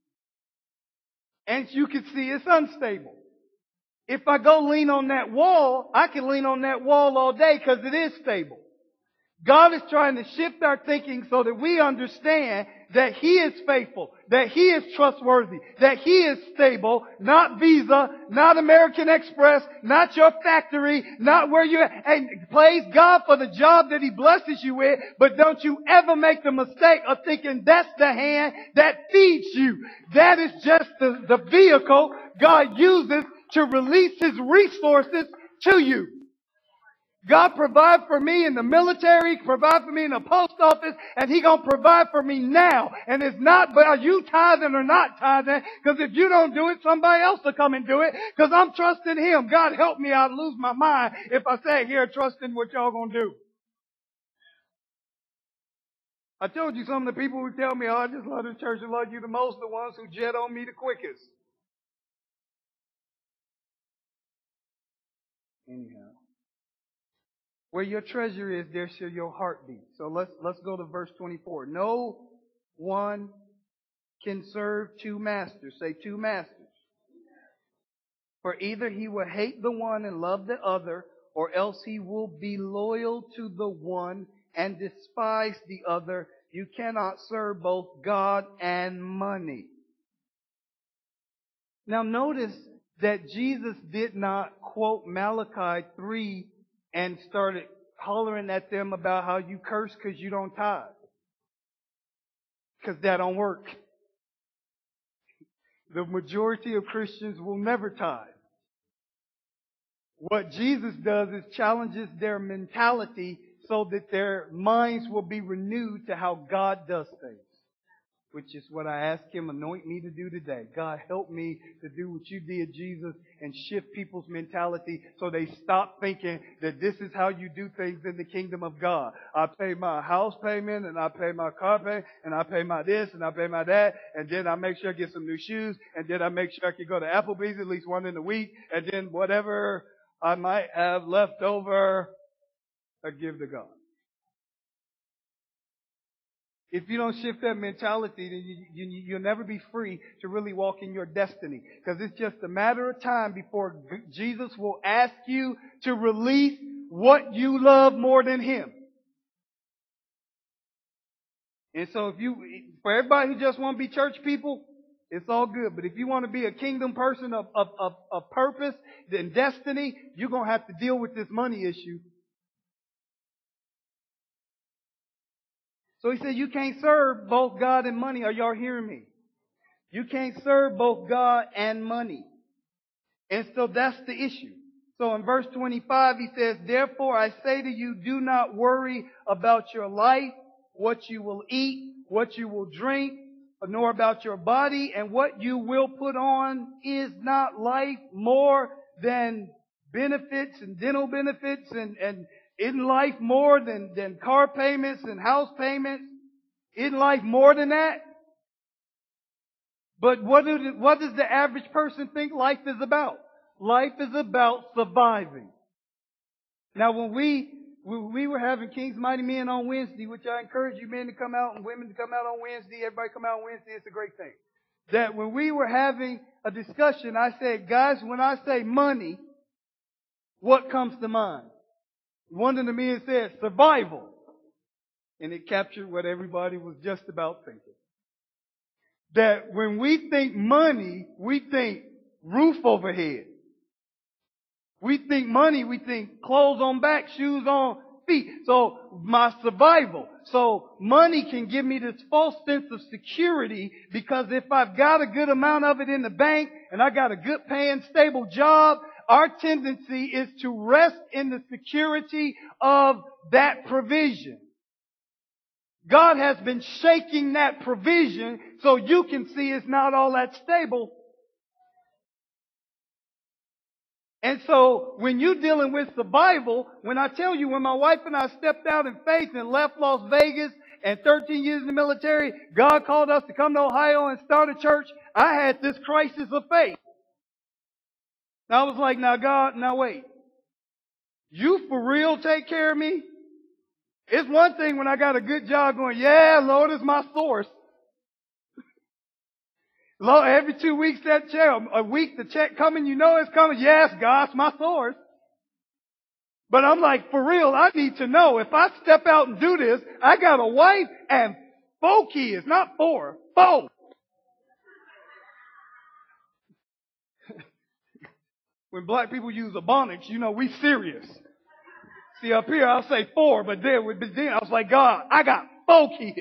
and you can see it's unstable. If I go lean on that wall, I can lean on that wall all day because it is stable. God is trying to shift our thinking so that we understand that He is faithful, that He is trustworthy, that He is stable, not Visa, not American Express, not your factory, not where you're at. And praise God for the job that He blesses you with, but don't you ever make the mistake of thinking that's the hand that feeds you. That is just the, the vehicle God uses to release His resources to you. God provide for me in the military, provide for me in the post office, and He gonna provide for me now. And it's not about you tithing or not tithing, because if you don't do it, somebody else will come and do it, because I'm trusting Him. God help me, I'd lose my mind if I say here, trusting what y'all gonna do. I told you some of the people who tell me, oh, I just love the church and love you the most, the ones who jet on me the quickest. Anyhow. Where your treasure is, there shall your heart be. So let's, let's go to verse twenty-four. No one can serve two masters. Say two masters. For either he will hate the one and love the other, or else he will be loyal to the one and despise the other. You cannot serve both God and money. Now notice that Jesus did not quote Malachi three and started hollering at them about how you curse because you don't tithe. Because that don't work. The majority of Christians will never tithe. What Jesus does is challenges their mentality so that their minds will be renewed to how God does things. Which is what I ask Him, anoint me to do today. God, help me to do what You did, Jesus, and shift people's mentality so they stop thinking that this is how you do things in the kingdom of God. I pay my house payment, and I pay my car payment, and I pay my this, and I pay my that, and then I make sure I get some new shoes, and then I make sure I can go to Applebee's at least one in a week, and then whatever I might have left over, I give to God. If you don't shift that mentality, then you, you, you'll never be free to really walk in your destiny. Because it's just a matter of time before Jesus will ask you to release what you love more than Him. And so if you, for everybody who just want to be church people, it's all good. But if you want to be a kingdom person of, of, of, of purpose and destiny, you're going to have to deal with this money issue. So He said, you can't serve both God and money. Are y'all hearing me? You can't serve both God and money. And so that's the issue. So in verse twenty-five, He says, therefore I say to you, do not worry about your life, what you will eat, what you will drink, nor about your body and what you will put on. Is not life more than benefits and dental benefits and, and Isn't life more than, than car payments and house payments? Isn't life more than that? But what, do, what does the average person think life is about? Life is about surviving. Now when we, when we were having King's Mighty Men on Wednesday, which I encourage you men to come out and women to come out on Wednesday, everybody come out on Wednesday, it's a great thing. That when we were having a discussion, I said, guys, when I say money, what comes to mind? One of the men said, survival. And it captured what everybody was just about thinking. That when we think money, we think roof overhead. We think money, we think clothes on back, shoes on feet. So my survival. So money can give me this false sense of security because if I've got a good amount of it in the bank and I got a good paying, stable job, our tendency is to rest in the security of that provision. God has been shaking that provision so you can see it's not all that stable. And so when you're dealing with survival, when I tell you, when my wife and I stepped out in faith and left Las Vegas and thirteen years in the military, God called us to come to Ohio and start a church, I had this crisis of faith. I was like, now God, now wait. You for real take care of me? It's one thing when I got a good job going, yeah, Lord is my source. Lord, every two weeks that check, a week the check coming, you know it's coming. Yes, God's my source. But I'm like, for real, I need to know if I step out and do this, I got a wife and Four kids, not four. Four. When black people use ebonics, you know, we serious. See, up here I'll say four, but then, but then I was like, God, I got four kids.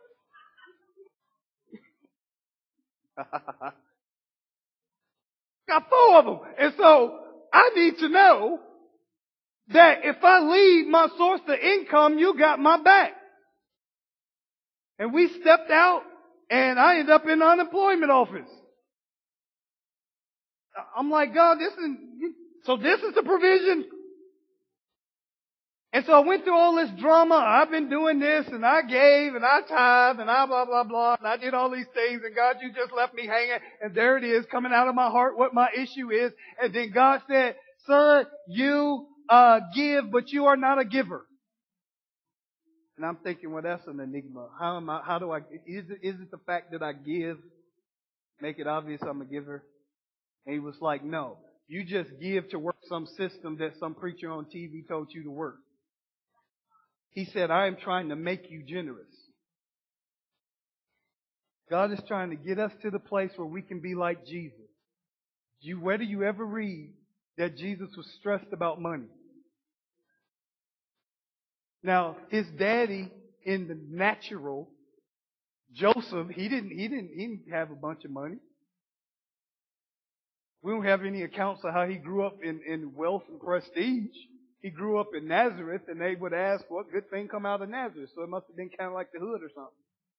Got four of them. And so I need to know that if I leave my source of income, you got my back. And we stepped out and I ended up in the unemployment office. I'm like, God, this is, so this is the provision. And so I went through all this drama. I've been doing this and I gave and I tithe and I blah, blah, blah. And I did all these things and God, you just left me hanging. And there it is coming out of my heart what my issue is. And then God said, son, you uh give, but you are not a giver. And I'm thinking, well, that's an enigma. How am I, how do I, is it, is it the fact that I give? Make it obvious I'm a giver? And he was like, no, you just give to work some system that some preacher on T V told you to work. He said, I am trying to make you generous. God is trying to get us to the place where we can be like Jesus. You, where do you ever read that Jesus was stressed about money? Now, his daddy in the natural, Joseph, he didn't, he didn't, he didn't have a bunch of money. We don't have any accounts of how he grew up in, in wealth and prestige. He grew up in Nazareth, and they would ask, what good thing come out of Nazareth? So it must have been kind of like the hood or something.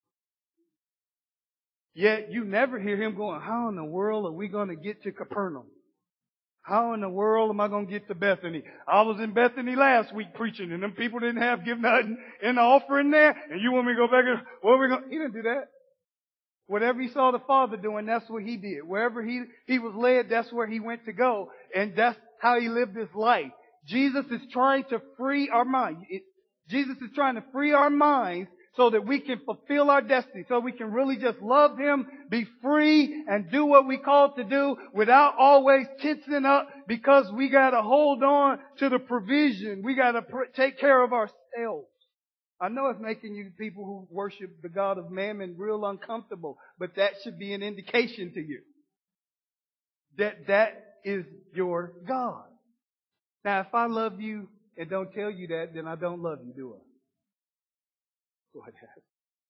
Yet you never hear him going, how in the world are we going to get to Capernaum? How in the world am I going to get to Bethany? I was in Bethany last week preaching, and them people didn't have give nothing in the offering there, and you want me to go back and, what are we going? He didn't do that. Whatever he saw the Father doing, that's what he did. Wherever he, he was led, that's where he went to go. And that's how he lived his life. Jesus is trying to free our mind. It, Jesus is trying to free our minds so that we can fulfill our destiny, so we can really just love Him, be free, and do what we called to do without always tensing up because we got to hold on to the provision. We got to pr- take care of ourselves. I know it's making you people who worship the God of Mammon real uncomfortable, but that should be an indication to you that that is your God. Now, if I love you and don't tell you that, then I don't love you, do I? Whatever.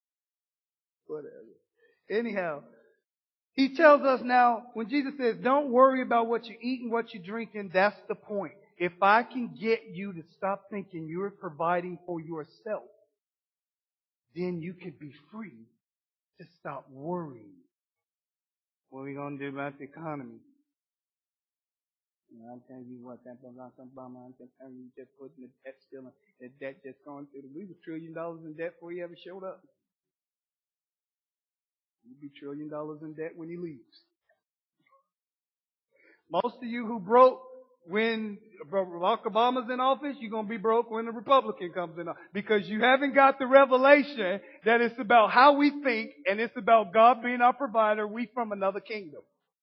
Whatever. Anyhow, he tells us now, when Jesus says, don't worry about what you eat and what you drink, and that's the point. If I can get you to stop thinking you're providing for yourself, then you could be free to stop worrying. What are we going to do about the economy? You know, I'm telling you what, that Obama, I'm telling you, just putting the debt still, the debt just going through the, we were trillion dollars in debt before he ever showed up. You'd be trillion dollars in debt when he leaves. Most of you who broke when Barack Obama's in office, you're going to be broke when the Republican comes in office. Because you haven't got the revelation that it's about how we think and it's about God being our provider, we from another kingdom.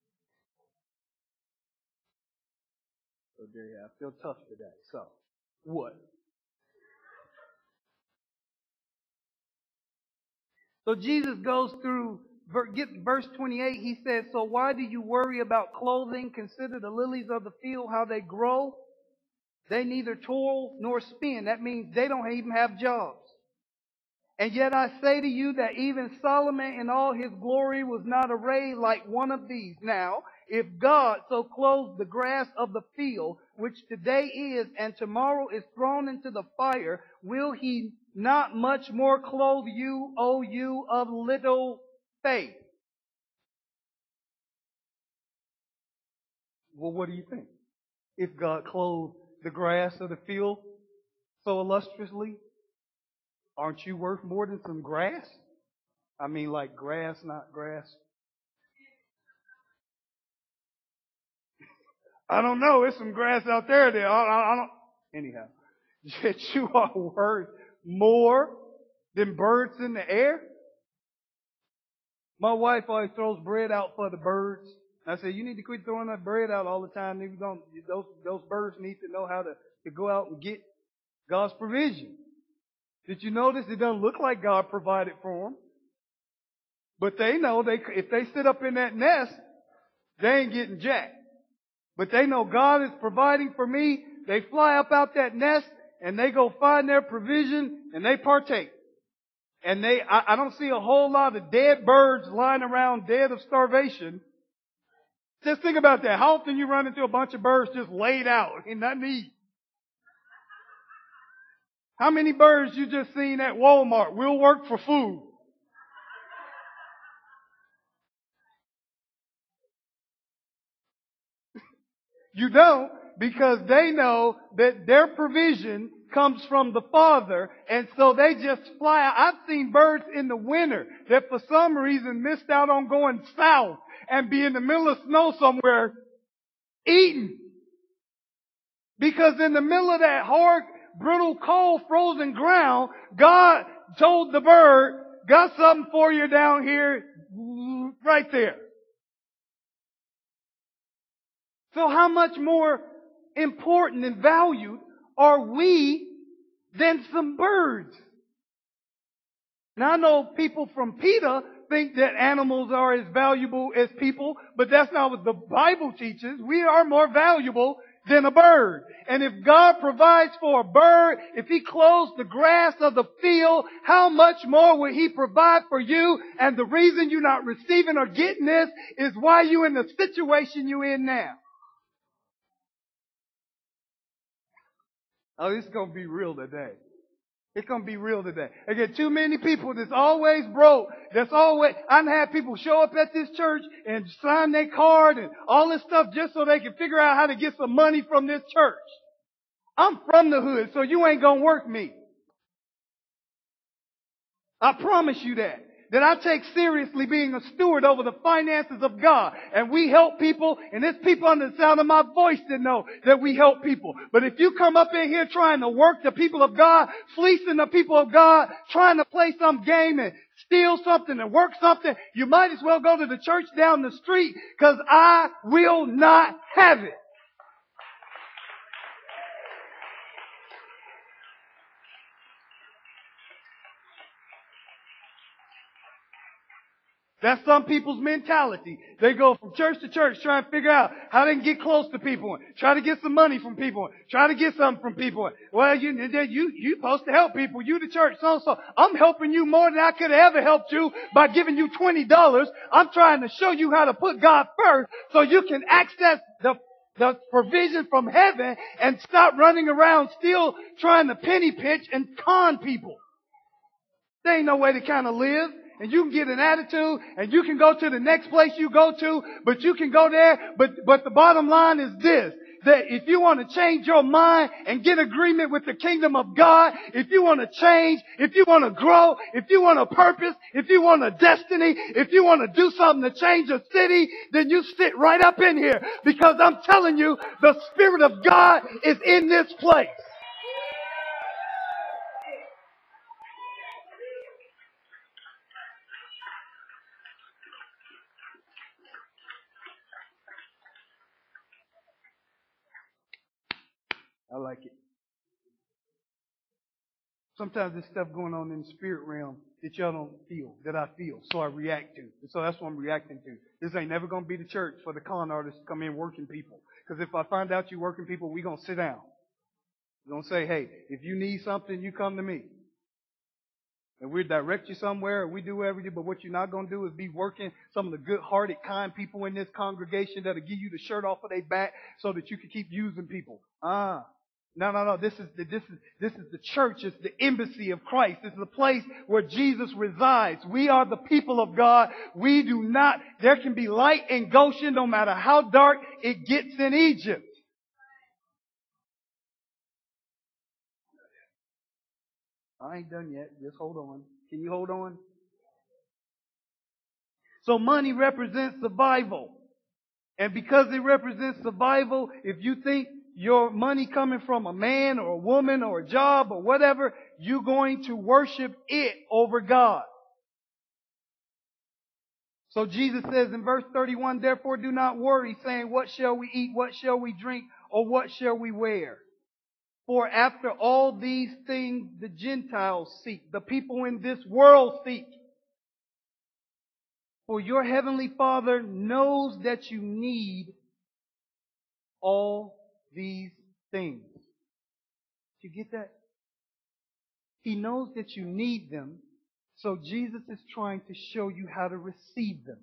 So there you have. I feel tough today. So, what? So Jesus goes through, get verse twenty-eight, he says, so why do you worry about clothing? Consider the lilies of the field, how they grow. They neither toil nor spin. That means they don't even have jobs. And yet I say to you that even Solomon in all his glory was not arrayed like one of these. Now, if God so clothes the grass of the field, which today is and tomorrow is thrown into the fire, will He not much more clothe you, O you of little faith? Well, what do you think? If God clothed the grass of the field so illustriously, aren't you worth more than some grass? I mean, like grass, not grass. I don't know. There's some grass out there. There. I, I, I don't. Anyhow, that you are worth more than birds in the air. My wife always throws bread out for the birds. I said, you need to quit throwing that bread out all the time. You don't, those those birds need to know how to, to go out and get God's provision. Did you notice it doesn't look like God provided for them? But they know they if they sit up in that nest, they ain't getting jack. But they know God is providing for me. They fly up out that nest and they go find their provision and they partake. And they, I, I don't see a whole lot of dead birds lying around dead of starvation. Just think about that. How often you run into a bunch of birds just laid out and nothing to eat? How many birds you just seen at Walmart? We'll work for food. You don't, because they know that their provision comes from the Father, and so they just fly out. I've seen birds in the winter that for some reason missed out on going south and be in the middle of snow somewhere eating. Because in the middle of that hard, brittle, cold, frozen ground, God told the bird, got something for you down here, right there. So how much more important and valued are we than some birds? Now I know people from PETA think that animals are as valuable as people, but that's not what the Bible teaches. We are more valuable than a bird. And if God provides for a bird, if He clothes the grass of the field, how much more will He provide for you? And the reason you're not receiving or getting this is why you're in the situation you're in now. Oh, this is going to be real today. It's going to be real today. I get too many people that's always broke. That's always, I've had people show up at this church and sign their card and all this stuff just so they can figure out how to get some money from this church. I'm from the hood, so you ain't going to work me. I promise you that. That I take seriously being a steward over the finances of God. And we help people, and there's people under the sound of my voice that know that we help people. But if you come up in here trying to work the people of God, fleecing the people of God, trying to play some game and steal something and work something, you might as well go to the church down the street, because I will not have it. That's some people's mentality. They go from church to church trying to figure out how they can get close to people, and try to get some money from people, and try to get something from people. Well, you, you, you supposed to help people. You the church, so so. I'm helping you more than I could have ever helped you by giving you twenty dollars. I'm trying to show you how to put God first so you can access the the provision from heaven and stop running around still trying to penny pinch and con people. There ain't no way to kind of live. And you can get an attitude, and you can go to the next place you go to, but you can go there. But, but the bottom line is this, that if you want to change your mind and get agreement with the kingdom of God, if you want to change, if you want to grow, if you want a purpose, if you want a destiny, if you want to do something to change a city, then you sit right up in here. Because I'm telling you, the Spirit of God is in this place. I like it. Sometimes there's stuff going on in the spirit realm that y'all don't feel, that I feel, so I react to. And so that's what I'm reacting to. This ain't never going to be the church for the con artists to come in working people. Because if I find out you working people, we're going to sit down. We're going to say, hey, if you need something, you come to me. And we'll direct you somewhere, or we do whatever we do, but what you're not going to do is be working some of the good-hearted, kind people in this congregation that'll give you the shirt off of their back so that you can keep using people. Ah. No, no, no. This is the, this is, this is the church. It's the embassy of Christ. This is the place where Jesus resides. We are the people of God. We do not, there can be light in Goshen no matter how dark it gets in Egypt. I ain't done yet. Just hold on. Can you hold on? So money represents survival. And because it represents survival, if you think your money coming from a man or a woman or a job or whatever, you're going to worship it over God. So Jesus says in verse thirty-one, therefore do not worry, saying, what shall we eat, what shall we drink, or what shall we wear? For after all these things the Gentiles seek, the people in this world seek. For your heavenly Father knows that you need all these things. Did you get that? He knows that you need them, so Jesus is trying to show you how to receive them.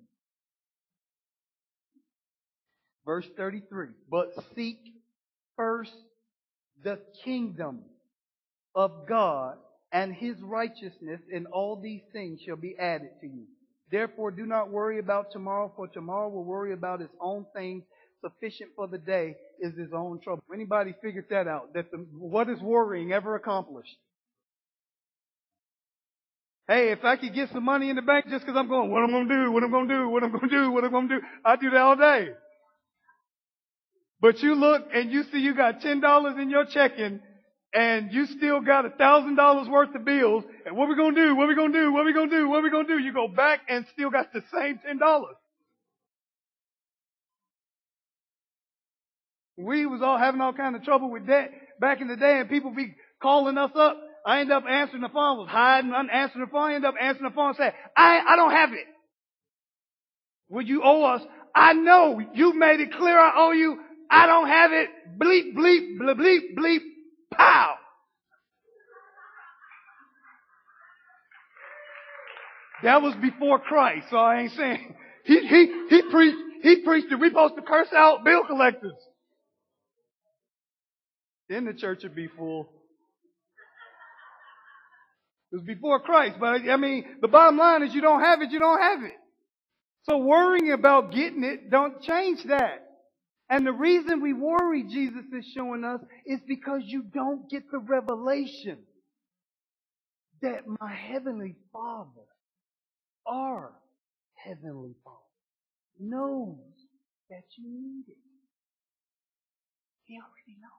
Verse thirty-three, but seek first the kingdom of God and His righteousness, and all these things shall be added to you. Therefore do not worry about tomorrow, for tomorrow will worry about its own things. Sufficient for the day is his own trouble. Anybody figured that out? That the, what is worrying ever accomplished? Hey, if I could get some money in the bank just because I'm going, what I'm going to do, what I'm going to do, what I'm going to do, what I'm going to do, I do that all day. But you look and you see you got ten dollars in your checking and you still got one thousand dollars worth of bills. And what we going to do, what we going to do, what we going to do, what we going to do? You go back and still got the same ten dollars. We was all having all kind of trouble with debt back in the day, and people be calling us up. I end up answering the phone, was hiding, unanswering the phone, I end up answering the phone and say, I, I don't have it. Would you owe us? I know. You made it clear I owe you. I don't have it. Bleep, bleep, bleep, bleep, bleep, pow. That was before Christ, so I ain't saying. He, he, he preached, he preached that we supposed to curse out bill collectors. Then the church would be full. It was before Christ, but I mean, the bottom line is you don't have it, you don't have it. So worrying about getting it don't change that. And the reason we worry, Jesus is showing us, is because you don't get the revelation that my heavenly Father, our heavenly Father, knows that you need it. He already knows.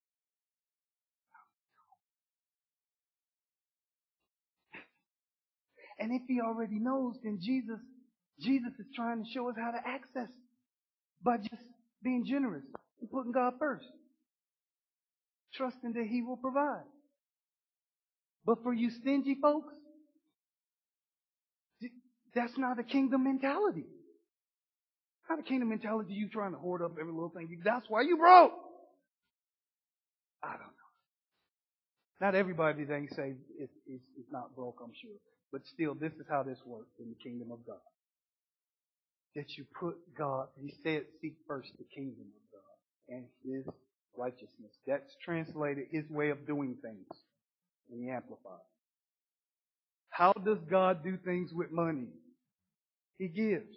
And if He already knows, then Jesus, Jesus is trying to show us how to access it by just being generous and putting God first, trusting that He will provide. But for you stingy folks, that's not a kingdom mentality. Not a kingdom mentality. You trying to hoard up every little thing. That's why you broke. I don't know. Not everybody that ain't saved is, is, is not broke, I'm sure. But still, this is how this works in the kingdom of God. That you put God, He said, seek first the kingdom of God and His righteousness. That's translated His way of doing things in the Amplified. How does God do things with money? He gives.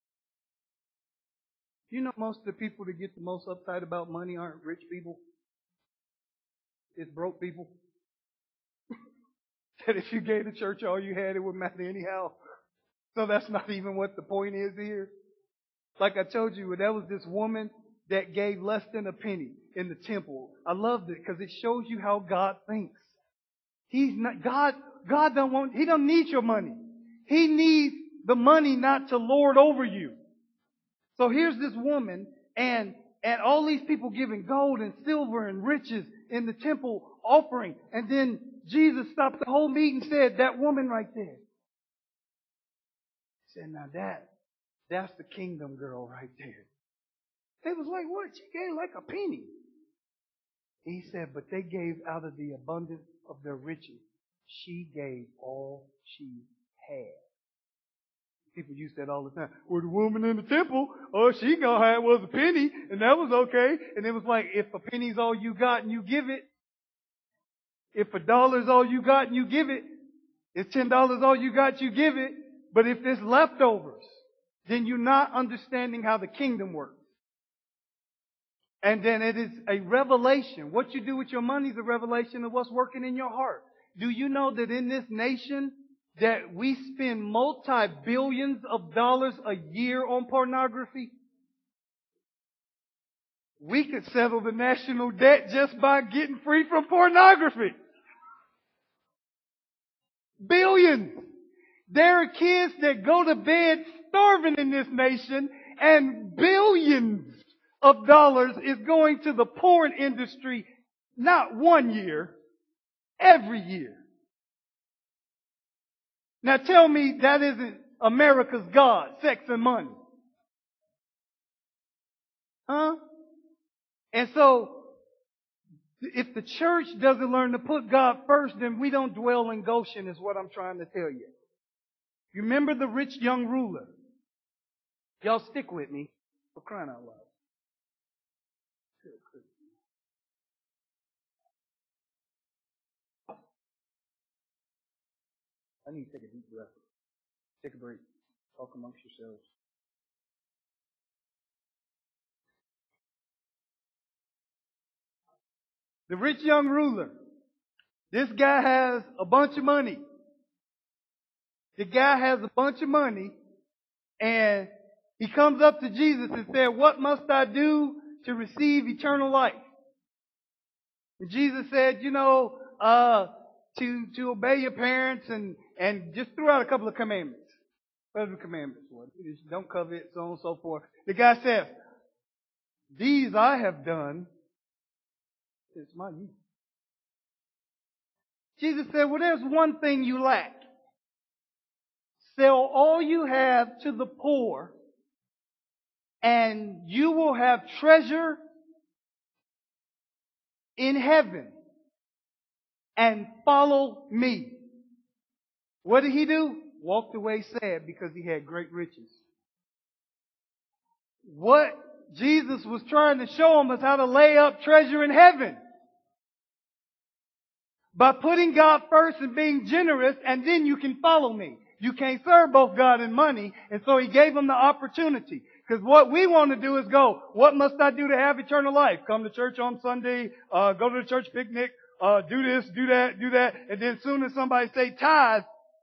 You know, most of the people that get the most uptight about money aren't rich people. It's broke people. That if you gave the church all you had, it wouldn't matter anyhow. So that's not even what the point is here. Like I told you, there was this woman that gave less than a penny in the temple. I loved it because it shows you how God thinks. He's not, God, God don't want, He don't need your money. He needs the money not to lord over you. So here's this woman and, and all these people giving gold and silver and riches in the temple offering. And then Jesus stopped the whole meeting and said, that woman right there. He said, now that, that's the kingdom girl right there. They was like, what? She gave like a penny. He said, but they gave out of the abundance of their riches. She gave all she had. People use that all the time. Well, the woman in the temple, all she gonna have was a penny, and that was okay. And it was like, if a penny's all you got and you give it, if a dollar's all you got and you give it, if ten dollars all you got, you give it. But if there's leftovers, then you're not understanding how the kingdom works. And then it is a revelation. What you do with your money is a revelation of what's working in your heart. Do you know that in this nation that we spend multi-billions of dollars a year on pornography? We could settle the national debt just by getting free from pornography. Billions. There are kids that go to bed starving in this nation, and billions of dollars is going to the porn industry, not one year, every year. Now tell me that isn't America's God, sex and money. Huh? And so, if the church doesn't learn to put God first, then we don't dwell in Goshen, is what I'm trying to tell you. You remember the rich young ruler? Y'all stick with me. For crying out loud. I need to take a deep breath. Take a break. Talk amongst yourselves. The rich young ruler. This guy has a bunch of money. The guy has a bunch of money, and he comes up to Jesus and said, "What must I do to receive eternal life?" And Jesus said, you know, uh, to, to obey your parents and, and just threw out a couple of commandments. What are the commandments? What? Don't covet, so on and so forth. The guy says, "These I have done." It's my youth. Jesus said, well, there's one thing you lack. Sell all you have to the poor, and you will have treasure in heaven. And follow me. What did he do? Walked away sad because he had great riches. What Jesus was trying to show him is how to lay up treasure in heaven. By putting God first and being generous, and then you can follow me. You can't serve both God and money, and so he gave him the opportunity. Because what we want to do is go, what must I do to have eternal life? Come to church on Sunday, uh, go to the church picnic, uh, do this, do that, do that, and then as soon as somebody say tithe,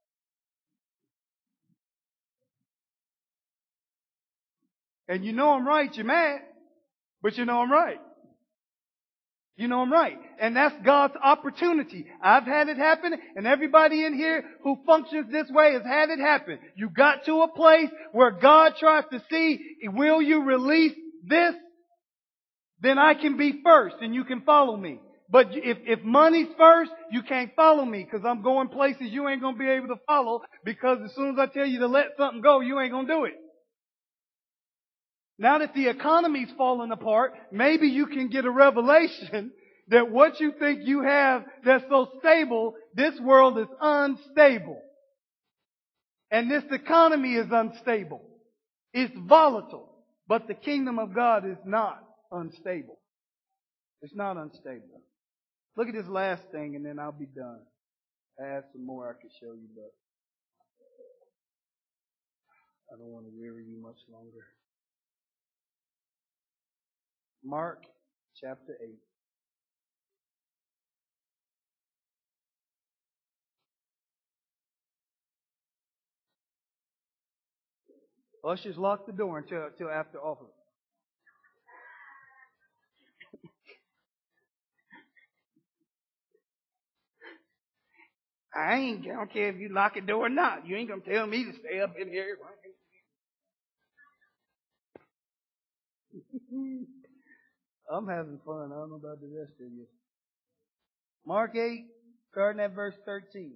and you know I'm right, you're mad, but you know I'm right. You know I'm right. And that's God's opportunity. I've had it happen, and everybody in here who functions this way has had it happen. You got to a place where God tries to see, will you release this? Then I can be first and you can follow me. But if, if money's first, you can't follow me because I'm going places you ain't going to be able to follow, because as soon as I tell you to let something go, you ain't going to do it. Now that the economy's falling apart, maybe you can get a revelation that what you think you have that's so stable, this world is unstable. And this economy is unstable. It's volatile. But the kingdom of God is not unstable. It's not unstable. Look at this last thing and then I'll be done. I have some more I could show you, but I don't want to weary you much longer. Mark chapter eight. Ushers, lock the door until, until after offering. I ain't I don't care if you lock the door or not. You ain't gonna tell me to stay up in here. I'm having fun. I don't know about the rest of you. Mark eight, starting at verse thirteen.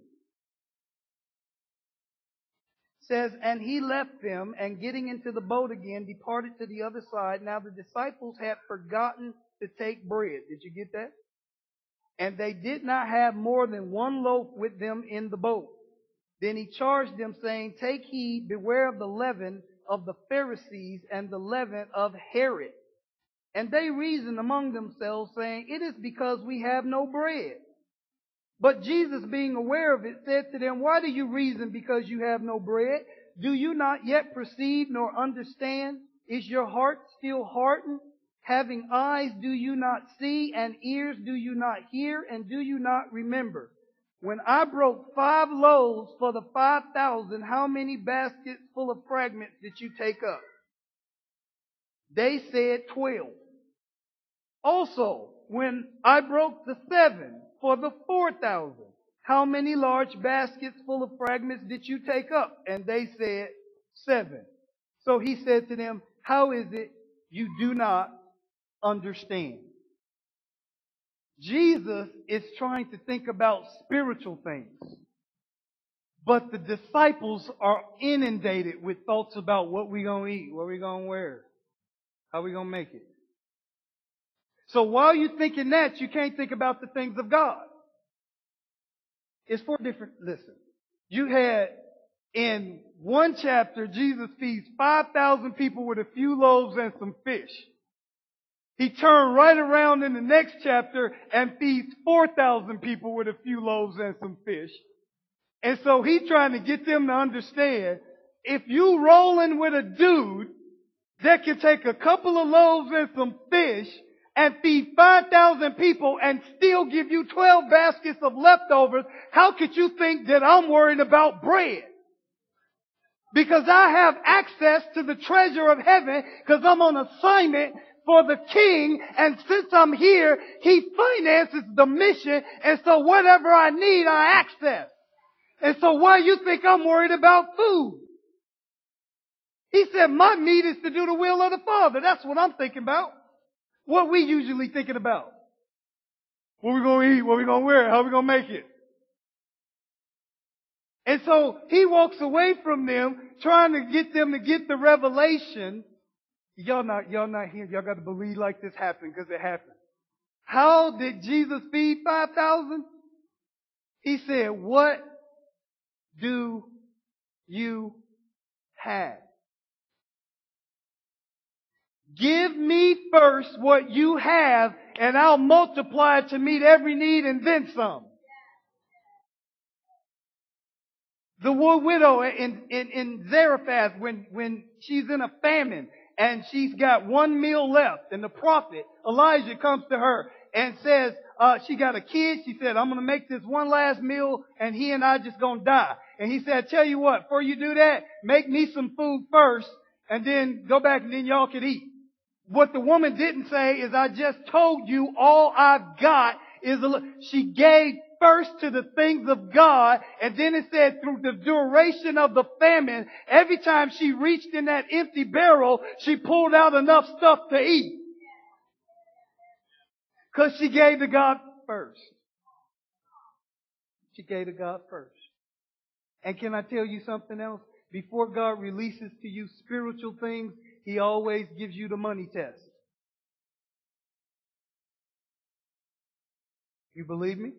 Says, and he left them, and getting into the boat again, departed to the other side. Now the disciples had forgotten to take bread. Did you get that? And they did not have more than one loaf with them in the boat. Then he charged them, saying, take heed, beware of the leaven of the Pharisees and the leaven of Herod. And they reasoned among themselves, saying, it is because we have no bread. But Jesus, being aware of it, said to them, why do you reason because you have no bread? Do you not yet perceive nor understand? Is your heart still hardened? Having eyes, do you not see? And ears, do you not hear? And do you not remember? When I broke five loaves for the five thousand, how many baskets full of fragments did you take up? They said twelve. Also, when I broke the seven for the four thousand, how many large baskets full of fragments did you take up? And they said seven. So he said to them, how is it you do not understand? Jesus is trying to think about spiritual things. But the disciples are inundated with thoughts about what we gonna eat, what we gonna wear, how we gonna make it. So while you're thinking that, you can't think about the things of God. It's four different, listen. You had, in one chapter, Jesus feeds five thousand people with a few loaves and some fish. He turned right around in the next chapter and feeds four thousand people with a few loaves and some fish. And so he's trying to get them to understand, if you rolling with a dude that can take a couple of loaves and some fish and feed five thousand people and still give you twelve baskets of leftovers, how could you think that I'm worried about bread? Because I have access to the treasure of heaven because I'm on assignment for the King, and since I'm here, He finances the mission, and so whatever I need, I access. And so why you think I'm worried about food? He said, my meat is to do the will of the Father. That's what I'm thinking about. What we usually thinking about. What we gonna eat? What we gonna wear? How we gonna make it? And so he walks away from them, trying to get them to get the revelation. Y'all not, y'all not here. Y'all got to believe like this happened, because it happened. How did Jesus feed five thousand? He said, what do you have? Give me first what you have, and I'll multiply it to meet every need and then some. The widow in, in, in Zarephath, when, when she's in a famine and she's got one meal left, and the prophet Elijah comes to her and says, uh, she got a kid. She said, I'm going to make this one last meal and he and I just going to die. And he said, tell you what, before you do that, make me some food first and then go back and then y'all can eat. What the woman didn't say is, I just told you all I've got is a, she gave first to the things of God, and then it said through the duration of the famine, every time she reached in that empty barrel, she pulled out enough stuff to eat. Because she gave to God first. She gave to God first. And can I tell you something else? Before God releases to you spiritual things, He always gives you the money test. You believe me?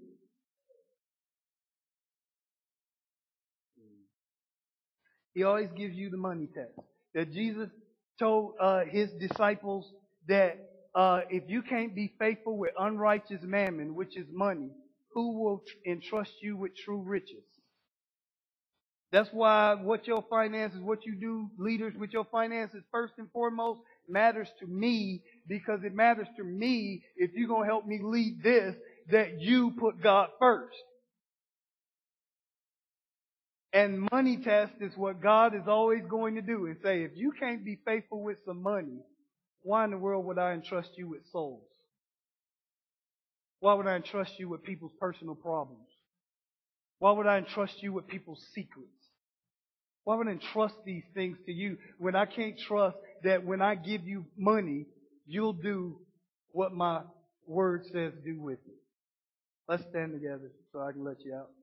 He always gives you the money test. That Jesus told uh, His disciples that uh, if you can't be faithful with unrighteous mammon, which is money, who will entrust you with true riches? That's why what your finances, what you do, leaders, with your finances, first and foremost, matters to me, because it matters to me if you're going to help me lead this, that you put God first. And money test is what God is always going to do, and say, if you can't be faithful with some money, why in the world would I entrust you with souls? Why would I entrust you with people's personal problems? Why would I entrust you with people's secrets? Why would I entrust these things to you when I can't trust that when I give you money, you'll do what my word says do with it? Let's stand together so I can let you out.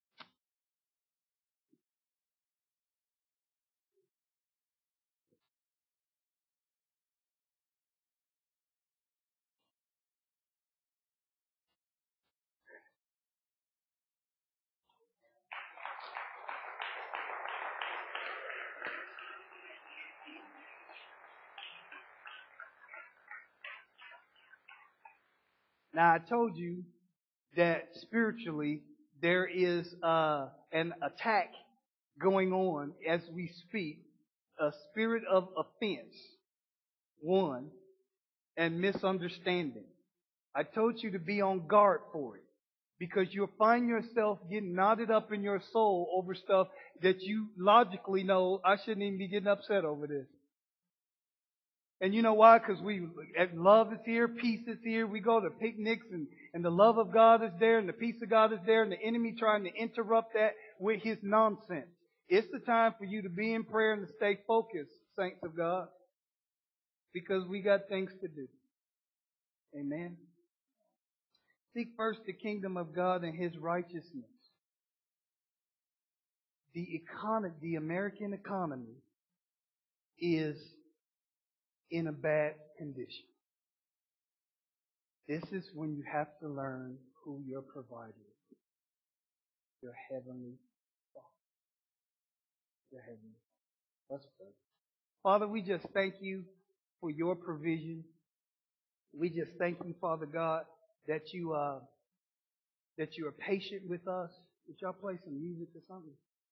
Now, I told you that spiritually there is uh, an attack going on as we speak, a spirit of offense, one, and misunderstanding. I told you to be on guard for it, because you'll find yourself getting knotted up in your soul over stuff that you logically know, I shouldn't even be getting upset over this. And you know why? Because we, love is here, peace is here. We go to picnics and, and the love of God is there and the peace of God is there, and the enemy trying to interrupt that with his nonsense. It's the time for you to be in prayer and to stay focused, saints of God, because we got things to do. Amen. Seek first the kingdom of God and His righteousness, the economy, the American economy is in a bad condition. This is when you have to learn who your provider is. Your heavenly Father. Your heavenly Father. Let's pray. Father, we just thank you for your provision. We just thank you, Father God, that you uh, that you are patient with us. Would y'all play some music or something?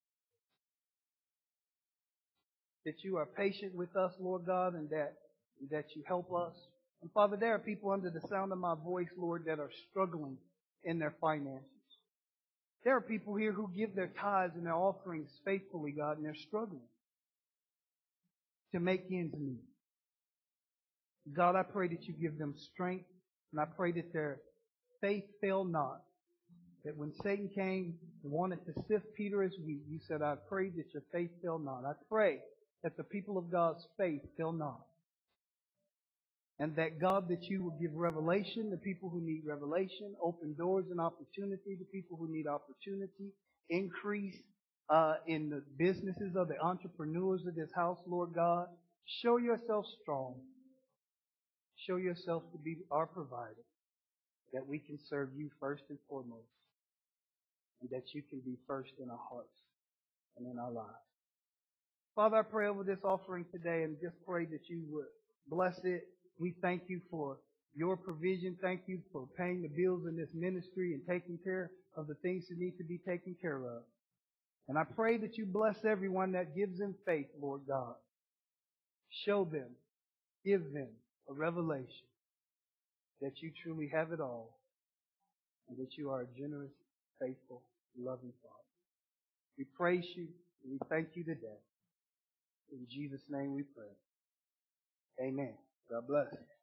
That you are patient with us, Lord God, and that that you help us. And Father, there are people under the sound of my voice, Lord, that are struggling in their finances. There are people here who give their tithes and their offerings faithfully, God, and they're struggling to make ends meet. God, I pray that you give them strength, and I pray that their faith fail not. That when Satan came and wanted to sift Peter as wheat, you said, I pray that your faith fail not. I pray that the people of God's faith fail not. And that, God, that you will give revelation to people who need revelation, open doors and opportunity to people who need opportunity, increase uh, in the businesses of the entrepreneurs of this house, Lord God. Show yourself strong. Show yourself to be our provider, that we can serve you first and foremost, and that you can be first in our hearts and in our lives. Father, I pray over this offering today and just pray that you would bless it. We thank you for your provision. Thank you for paying the bills in this ministry and taking care of the things that need to be taken care of. And I pray that you bless everyone that gives them faith, Lord God. Show them, give them a revelation that you truly have it all and that you are a generous, faithful, loving Father. We praise you and we thank you today. In Jesus' name we pray. Amen. God bless.